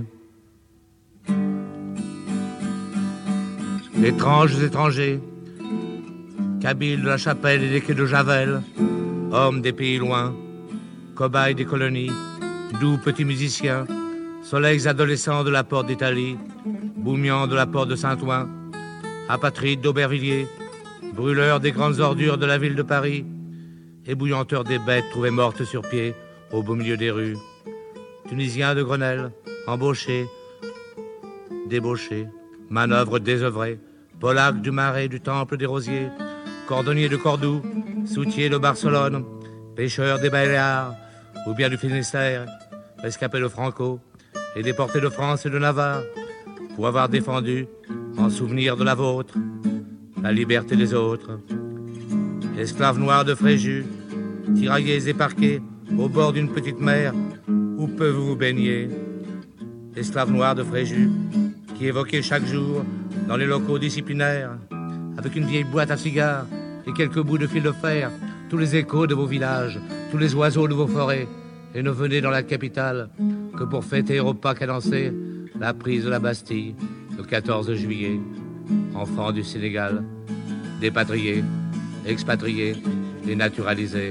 Étranges étrangers, Kabyles de la Chapelle et des quais de Javel, hommes des pays loin, cobayes des colonies, doux petits musiciens, soleils adolescents de la porte d'Italie, boumians de la porte de Saint-Ouen, apatrides d'Aubervilliers, brûleurs des grandes ordures de la ville de Paris, ébouillanteurs des bêtes trouvées mortes sur pied au beau milieu des rues, Tunisiens de Grenelle, embauchés, débauchés, manœuvres désœuvrées, Polacs du Marais, du Temple des Rosiers, cordonniers de Cordoue, soutiers de Barcelone, pêcheurs des Baléares, ou bien du Finistère, rescapés de Franco et déportés de France et de Navarre, pour avoir défendu, en souvenir de la vôtre, la liberté des autres. Esclaves noirs de Fréjus, tiraillés et parqués au bord d'une petite mer, où peu vous vous baignez. Esclaves noirs de Fréjus, qui évoquaient chaque jour, dans les locaux disciplinaires, avec une vieille boîte à cigares et quelques bouts de fil de fer, tous les échos de vos villages, tous les oiseaux de vos forêts, et ne venez dans la capitale que pour fêter au pas cadencé la prise de la Bastille le 14 juillet. Enfants du Sénégal, dépatriés, expatriés et naturalisés.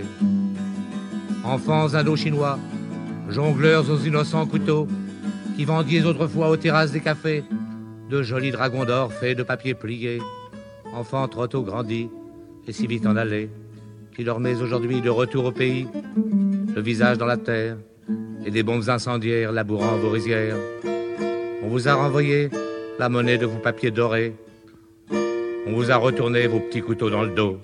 Enfants indo-chinois, jongleurs aux innocents couteaux, qui vendiez autrefois aux terrasses des cafés de jolis dragons d'or faits de papier plié. Enfants trop tôt grandis et si vite en allés, qui dormez aujourd'hui de retour au pays, le visage dans la terre et des bombes incendiaires labourant vos rizières. On vous a renvoyé la monnaie de vos papiers dorés. On vous a retourné vos petits couteaux dans le dos.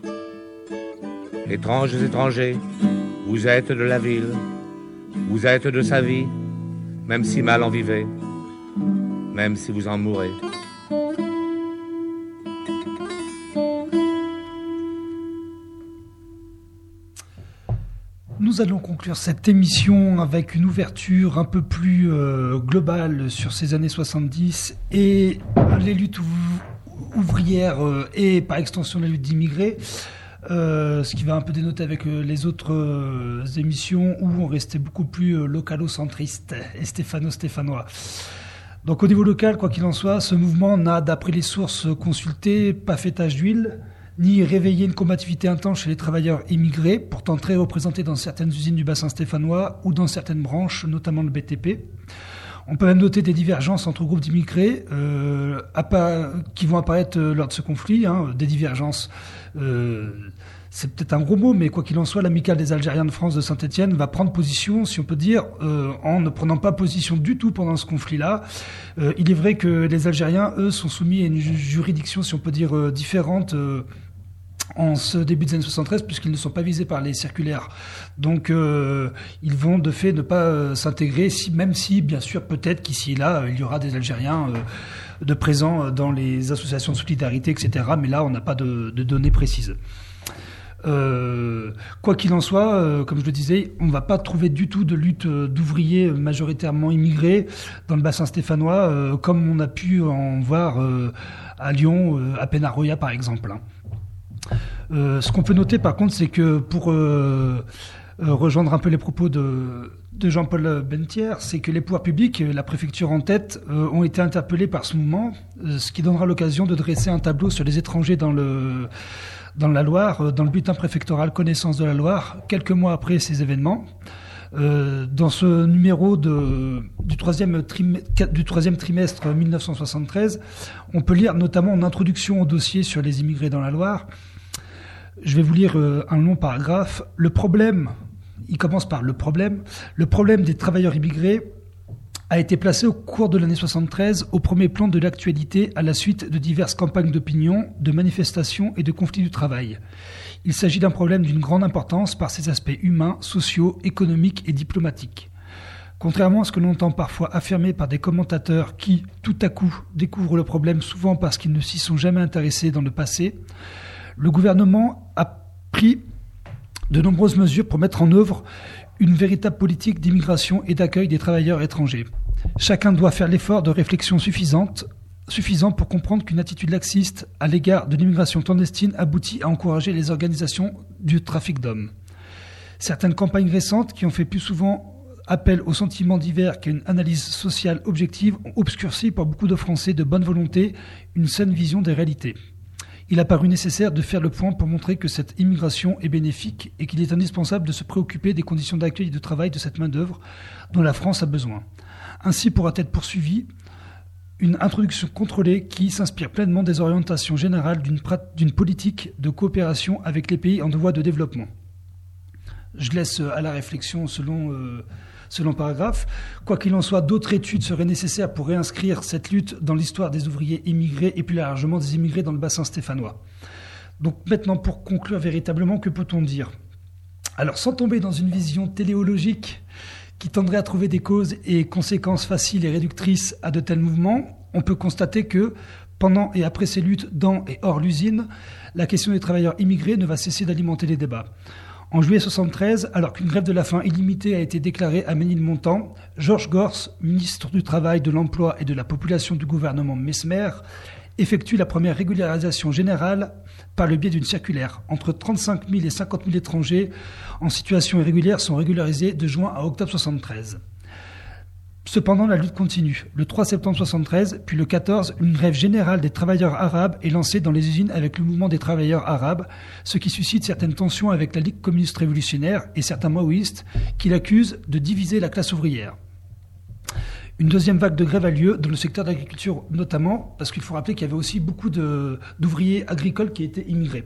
Étranges étrangers, vous êtes de la ville, vous êtes de sa vie, même si mal en vivez, même si vous en mourrez. Nous allons conclure cette émission avec une ouverture un peu plus globale sur ces années 70 et les luttes ouvrières et par extension la lutte d'immigrés. Ce qui va un peu dénoter avec les autres émissions où on restait beaucoup plus localo-centriste et stéphano-stéphanois. Donc au niveau local, quoi qu'il en soit, ce mouvement n'a, d'après les sources consultées, pas fait tache d'huile, ni réveillé une combativité intense chez les travailleurs immigrés, pourtant très représentés dans certaines usines du bassin stéphanois ou dans certaines branches, notamment le BTP. On peut même noter des divergences entre groupes d'immigrés qui vont apparaître lors de ce conflit, des divergences. C'est peut-être un gros mot, mais quoi qu'il en soit, l'amicale des Algériens de France de Saint-Étienne va prendre position, si on peut dire, en ne prenant pas position du tout pendant ce conflit-là. Il est vrai que les Algériens, eux, sont soumis à une juridiction, si on peut dire, différente en ce début des années 73, puisqu'ils ne sont pas visés par les circulaires. Donc, ils vont de fait ne pas s'intégrer, même si, bien sûr, peut-être qu'ici et là, il y aura des Algériens de présents dans les associations de solidarité, etc. Mais là, on n'a pas de données précises. Quoi qu'il en soit, comme je le disais, on ne va pas trouver du tout de lutte d'ouvriers majoritairement immigrés dans le bassin stéphanois, comme on a pu en voir à Lyon, à Penaroya par exemple. Ce qu'on peut noter par contre, c'est que pour rejoindre un peu les propos de Jean-Paul Bentière, c'est que les pouvoirs publics, la préfecture en tête, ont été interpellés par ce mouvement, ce qui donnera l'occasion de dresser un tableau sur les étrangers dans la Loire, dans le bulletin préfectoral Connaissance de la Loire, quelques mois après ces événements. Dans ce numéro du troisième trimestre 1973, on peut lire notamment en introduction au dossier sur les immigrés dans la Loire. Je vais vous lire un long paragraphe. Le problème, il commence par le problème des travailleurs immigrés a été placé au cours de l'année 73 au premier plan de l'actualité à la suite de diverses campagnes d'opinion, de manifestations et de conflits du travail. Il s'agit d'un problème d'une grande importance par ses aspects humains, sociaux, économiques et diplomatiques. Contrairement à ce que l'on entend parfois affirmer par des commentateurs qui, tout à coup, découvrent le problème souvent parce qu'ils ne s'y sont jamais intéressés dans le passé, le gouvernement a pris de nombreuses mesures pour mettre en œuvre une véritable politique d'immigration et d'accueil des travailleurs étrangers. Chacun doit faire l'effort de réflexion suffisant pour comprendre qu'une attitude laxiste à l'égard de l'immigration clandestine aboutit à encourager les organisations du trafic d'hommes. Certaines campagnes récentes, qui ont fait plus souvent appel aux sentiments divers qu'à une analyse sociale objective, ont obscurci pour beaucoup de Français de bonne volonté une saine vision des réalités. Il a paru nécessaire de faire le point pour montrer que cette immigration est bénéfique et qu'il est indispensable de se préoccuper des conditions d'accueil et de travail de cette main-d'œuvre dont la France a besoin. Ainsi pourra être poursuivie une introduction contrôlée qui s'inspire pleinement des orientations générales d'une politique de coopération avec les pays en voie de développement. Je laisse à la réflexion selon paragraphe. Quoi qu'il en soit, d'autres études seraient nécessaires pour réinscrire cette lutte dans l'histoire des ouvriers immigrés et plus largement des immigrés dans le bassin stéphanois. Donc maintenant, pour conclure véritablement, que peut-on dire ? Alors, sans tomber dans une vision téléologique qui tendrait à trouver des causes et conséquences faciles et réductrices à de tels mouvements, on peut constater que, pendant et après ces luttes dans et hors l'usine, la question des travailleurs immigrés ne va cesser d'alimenter les débats. En juillet 1973, alors qu'une grève de la faim illimitée a été déclarée à Ménilmontant, Georges Gors, ministre du Travail, de l'Emploi et de la Population du gouvernement Messmer, effectue la première régularisation générale par le biais d'une circulaire. Entre 35 000 et 50 000 étrangers en situation irrégulière sont régularisés de juin à octobre 1973. Cependant, la lutte continue. Le 3 septembre 1973, puis le 14, une grève générale des travailleurs arabes est lancée dans les usines avec le mouvement des travailleurs arabes, ce qui suscite certaines tensions avec la Ligue communiste révolutionnaire et certains maoïstes qui l'accusent de diviser la classe ouvrière. Une deuxième vague de grève a lieu dans le secteur de l'agriculture notamment, parce qu'il faut rappeler qu'il y avait aussi beaucoup d'ouvriers agricoles qui étaient immigrés.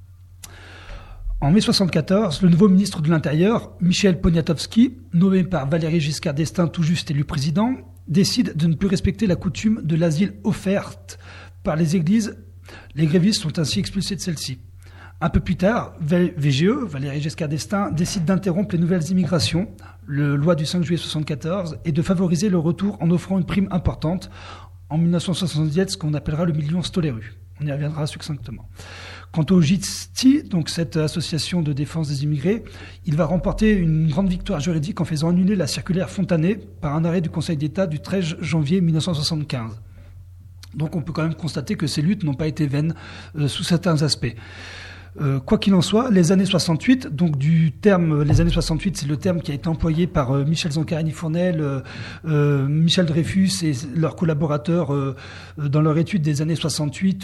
En mai 1974, le nouveau ministre de l'Intérieur, Michel Poniatowski, nommé par Valéry Giscard d'Estaing tout juste élu président, décide de ne plus respecter la coutume de l'asile offerte par les églises. Les grévistes sont ainsi expulsés de celle-ci. Un peu plus tard, VGE, Valéry Giscard d'Estaing, décide d'interrompre les nouvelles immigrations, la loi du 5 juillet 1974, et de favoriser le retour en offrant une prime importante. En 1977, ce qu'on appellera le million Stoleru. On y reviendra succinctement. Quant au JITSI, donc cette association de défense des immigrés, il va remporter une grande victoire juridique en faisant annuler la circulaire Fontanet par un arrêt du Conseil d'État du 13 janvier 1975. Donc on peut quand même constater que ces luttes n'ont pas été vaines sous certains aspects. Quoi qu'il en soit, les années 68, donc les années 68, c'est le terme qui a été employé par Michel Zancarini-Fournel, Michel Dreyfus et leurs collaborateurs dans leur étude des années 68,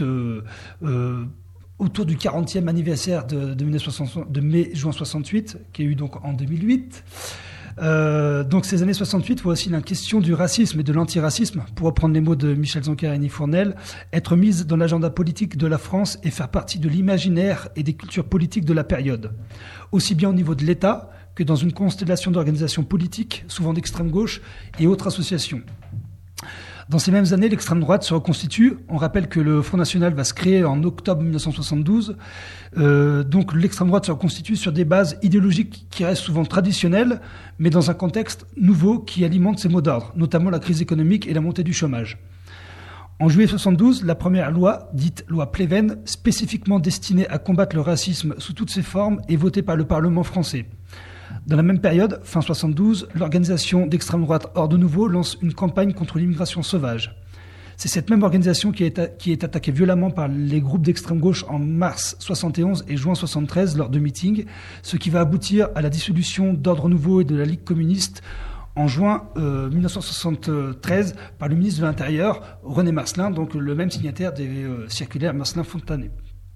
autour du 40e anniversaire de mai-juin 68, qui est eu donc en 2008. Donc ces années 68 voient aussi la question du racisme et de l'antiracisme, pour reprendre les mots de Michel Zancar et Annie Fournel, être mise dans l'agenda politique de la France et faire partie de l'imaginaire et des cultures politiques de la période, aussi bien au niveau de l'État que dans une constellation d'organisations politiques, souvent d'extrême gauche et autres associations. Dans ces mêmes années, l'extrême droite se reconstitue. On rappelle que le Front National va se créer en octobre 1972. Donc l'extrême droite se reconstitue sur des bases idéologiques qui restent souvent traditionnelles, mais dans un contexte nouveau qui alimente ces mots d'ordre, notamment la crise économique et la montée du chômage. En juillet 72, la première loi, dite loi Pleven, spécifiquement destinée à combattre le racisme sous toutes ses formes, est votée par le Parlement français. Dans la même période, fin 72, l'organisation d'extrême droite Ordre Nouveau lance une campagne contre l'immigration sauvage. C'est cette même organisation qui est attaquée violemment par les groupes d'extrême gauche en mars 71 et juin 73 lors de meetings, ce qui va aboutir à la dissolution d'Ordre Nouveau et de la Ligue communiste en juin 1973 par le ministre de l'Intérieur, René Marcelin, donc le même signataire des circulaires Marcelin-Fontanet.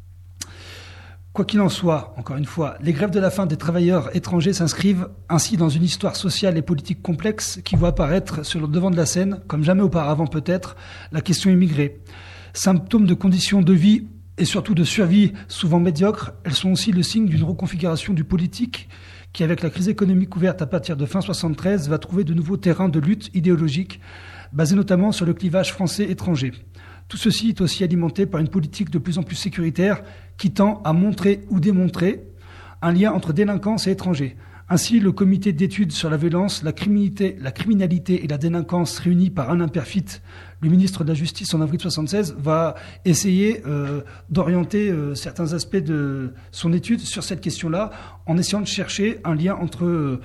Quoi qu'il en soit, encore une fois, les grèves de la faim des travailleurs étrangers s'inscrivent ainsi dans une histoire sociale et politique complexe qui voit apparaître sur le devant de la scène, comme jamais auparavant peut-être, la question immigrée. Symptômes de conditions de vie et surtout de survie souvent médiocres, elles sont aussi le signe d'une reconfiguration du politique qui, avec la crise économique ouverte à partir de fin 73, va trouver de nouveaux terrains de lutte idéologique, basés notamment sur le clivage français-étranger. Tout ceci est aussi alimenté par une politique de plus en plus sécuritaire qui tend à montrer ou démontrer un lien entre délinquance et étrangers. Ainsi, le comité d'études sur la violence, la criminalité et la délinquance réuni par Alain Peyrefitte, le ministre de la Justice en avril 1976, va essayer d'orienter certains aspects de son étude sur cette question-là en essayant de chercher un lien entre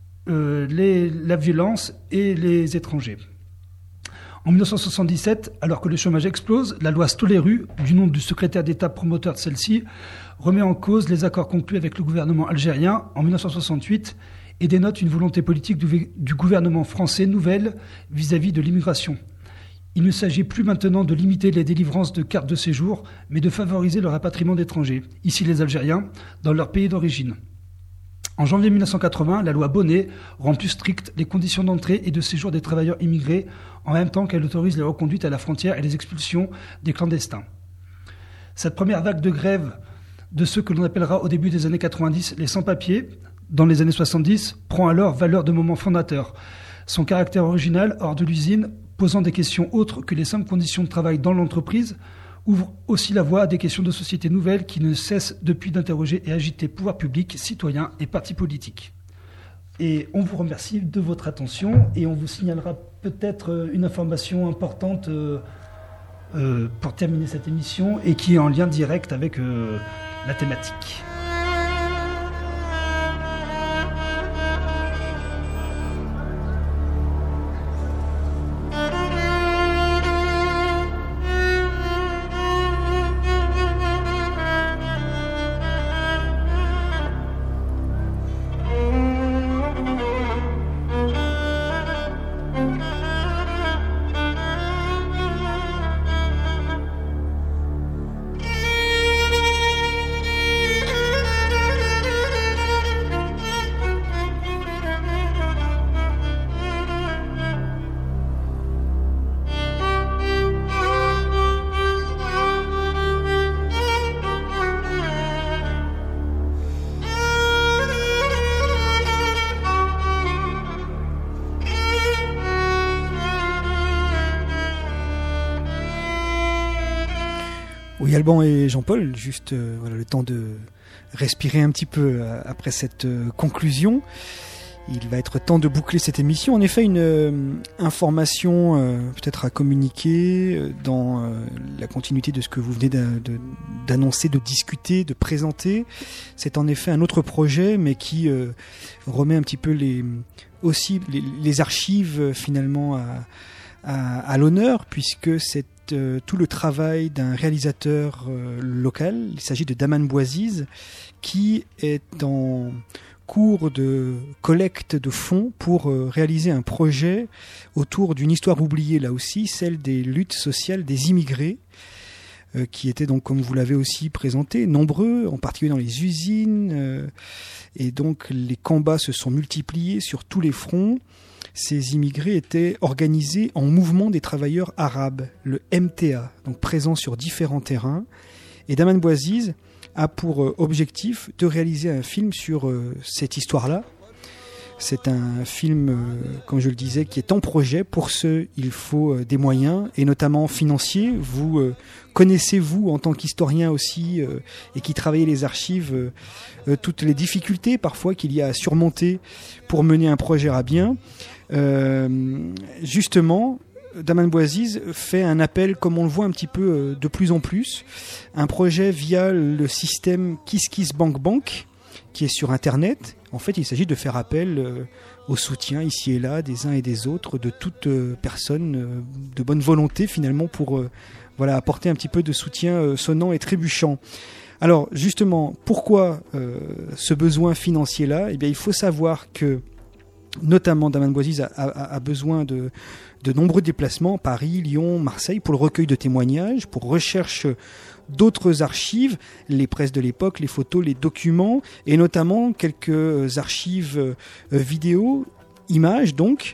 la violence et les étrangers. En 1977, alors que le chômage explose, la loi Stoleru, du nom du secrétaire d'État promoteur de celle-ci, remet en cause les accords conclus avec le gouvernement algérien en 1968 et dénote une volonté politique du gouvernement français nouvelle vis-à-vis de l'immigration. Il ne s'agit plus maintenant de limiter les délivrances de cartes de séjour, mais de favoriser le rapatriement d'étrangers, ici les Algériens, dans leur pays d'origine. En janvier 1980, la loi Bonnet rend plus strictes les conditions d'entrée et de séjour des travailleurs immigrés, en même temps qu'elle autorise les reconduites à la frontière et les expulsions des clandestins. Cette première vague de grève de ceux que l'on appellera au début des années 90 les sans-papiers, dans les années 70, prend alors valeur de moment fondateur. Son caractère original, hors de l'usine, posant des questions autres que les simples conditions de travail dans l'entreprise, ouvre aussi la voie à des questions de société nouvelles qui ne cessent depuis d'interroger et agiter pouvoirs publics, citoyens et partis politiques. Et on vous remercie de votre attention et on vous signalera peut-être une information importante pour terminer cette émission et qui est en lien direct avec la thématique. Oui, Alban et Jean-Paul, juste voilà, le temps de respirer un petit peu après cette conclusion. Il va être temps de boucler cette émission. En effet, une information peut-être à communiquer dans la continuité de ce que vous venez d'annoncer, de discuter, de présenter. C'est en effet un autre projet, mais qui remet un petit peu aussi les archives finalement à l'honneur, puisque c'est tout le travail d'un réalisateur local. Il s'agit de Daman Bouaziz, qui est en cours de collecte de fonds pour réaliser un projet autour d'une histoire oubliée là aussi, celle des luttes sociales des immigrés. qui étaient donc, comme vous l'avez aussi présenté, nombreux, en particulier dans les usines, et donc les combats se sont multipliés sur tous les fronts. Ces immigrés étaient organisés en mouvement des travailleurs arabes, le MTA, donc présent sur différents terrains. Et Daman Bouaziz a pour objectif de réaliser un film sur cette histoire-là. C'est un film, comme je le disais, qui est en projet. Pour ce, il faut des moyens, et notamment financiers. Vous connaissez-vous, en tant qu'historien aussi, et qui travaillez les archives, toutes les difficultés parfois qu'il y a à surmonter pour mener un projet à bien. Justement, Daman Bouaziz fait un appel, comme on le voit un petit peu de plus en plus, un projet via le système KissKissBankBank, qui est sur Internet. En fait, il s'agit de faire appel au soutien ici et là des uns et des autres, de toute personne de bonne volonté finalement, pour apporter un petit peu de soutien sonnant et trébuchant. Alors justement, pourquoi ce besoin financier-là ? Eh bien, il faut savoir que notamment Daman Bouaziz a besoin de nombreux déplacements, Paris, Lyon, Marseille, pour le recueil de témoignages, pour recherche d'autres archives, les presses de l'époque, les photos, les documents, et notamment quelques archives vidéo, images donc.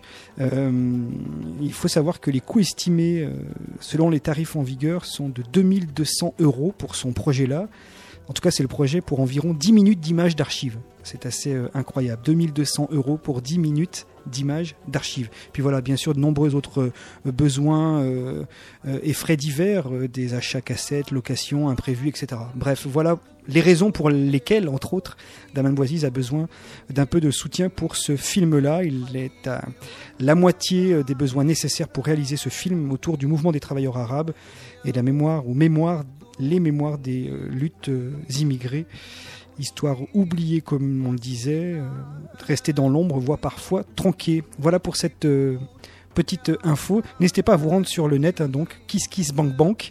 Il faut savoir que les coûts estimés, selon les tarifs en vigueur, sont de 2200 € pour son projet-là. En tout cas, c'est le projet pour environ 10 minutes d'images d'archives. C'est assez incroyable. 2200 € pour 10 minutes d'images d'archives. Puis voilà, bien sûr, de nombreux autres besoins et frais divers, des achats cassettes, locations, imprévus, etc. Bref, voilà les raisons pour lesquelles, entre autres, Daman Bouaziz a besoin d'un peu de soutien pour ce film-là. Il est à la moitié des besoins nécessaires pour réaliser ce film autour du mouvement des travailleurs arabes et la les mémoires des luttes immigrées. Histoire oubliée, comme on le disait, restée dans l'ombre, voire parfois tronquée. Voilà pour cette petite info. N'hésitez pas à vous rendre sur le net, donc KissKissBankBank,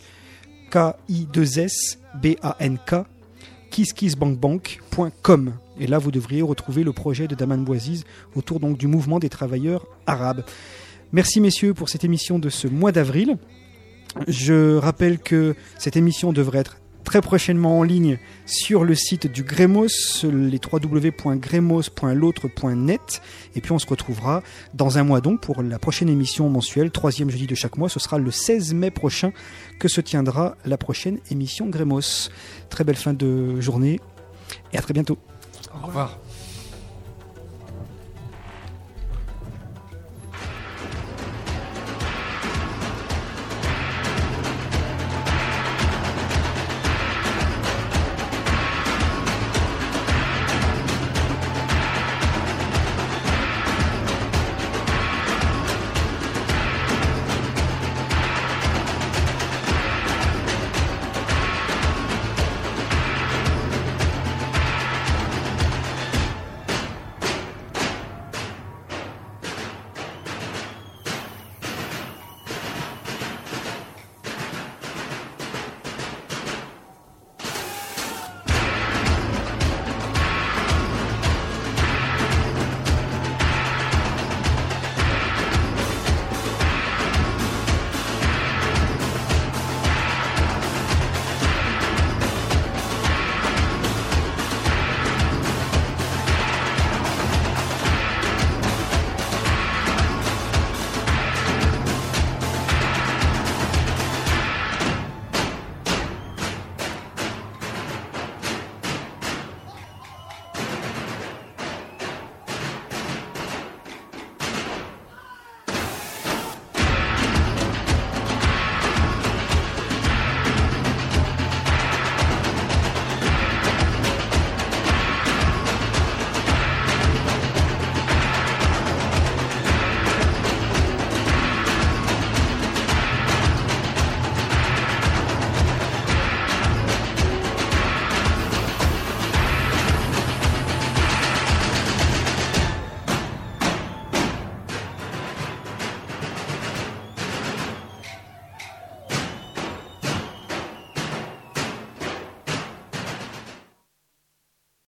KISSBANK, KissKissBankBank.com. Et là, vous devriez retrouver le projet de Daman Bouaziz autour donc du mouvement des travailleurs arabes. Merci messieurs pour cette émission de ce mois d'avril. Je rappelle que cette émission devrait être très prochainement en ligne sur le site du Grémos, les www.gremos.l'autre.net. Et puis on se retrouvera dans un mois donc pour la prochaine émission mensuelle, 3e jeudi de chaque mois. Ce sera le 16 mai prochain que se tiendra la prochaine émission Grémos. Très belle fin de journée et à très bientôt. Au revoir.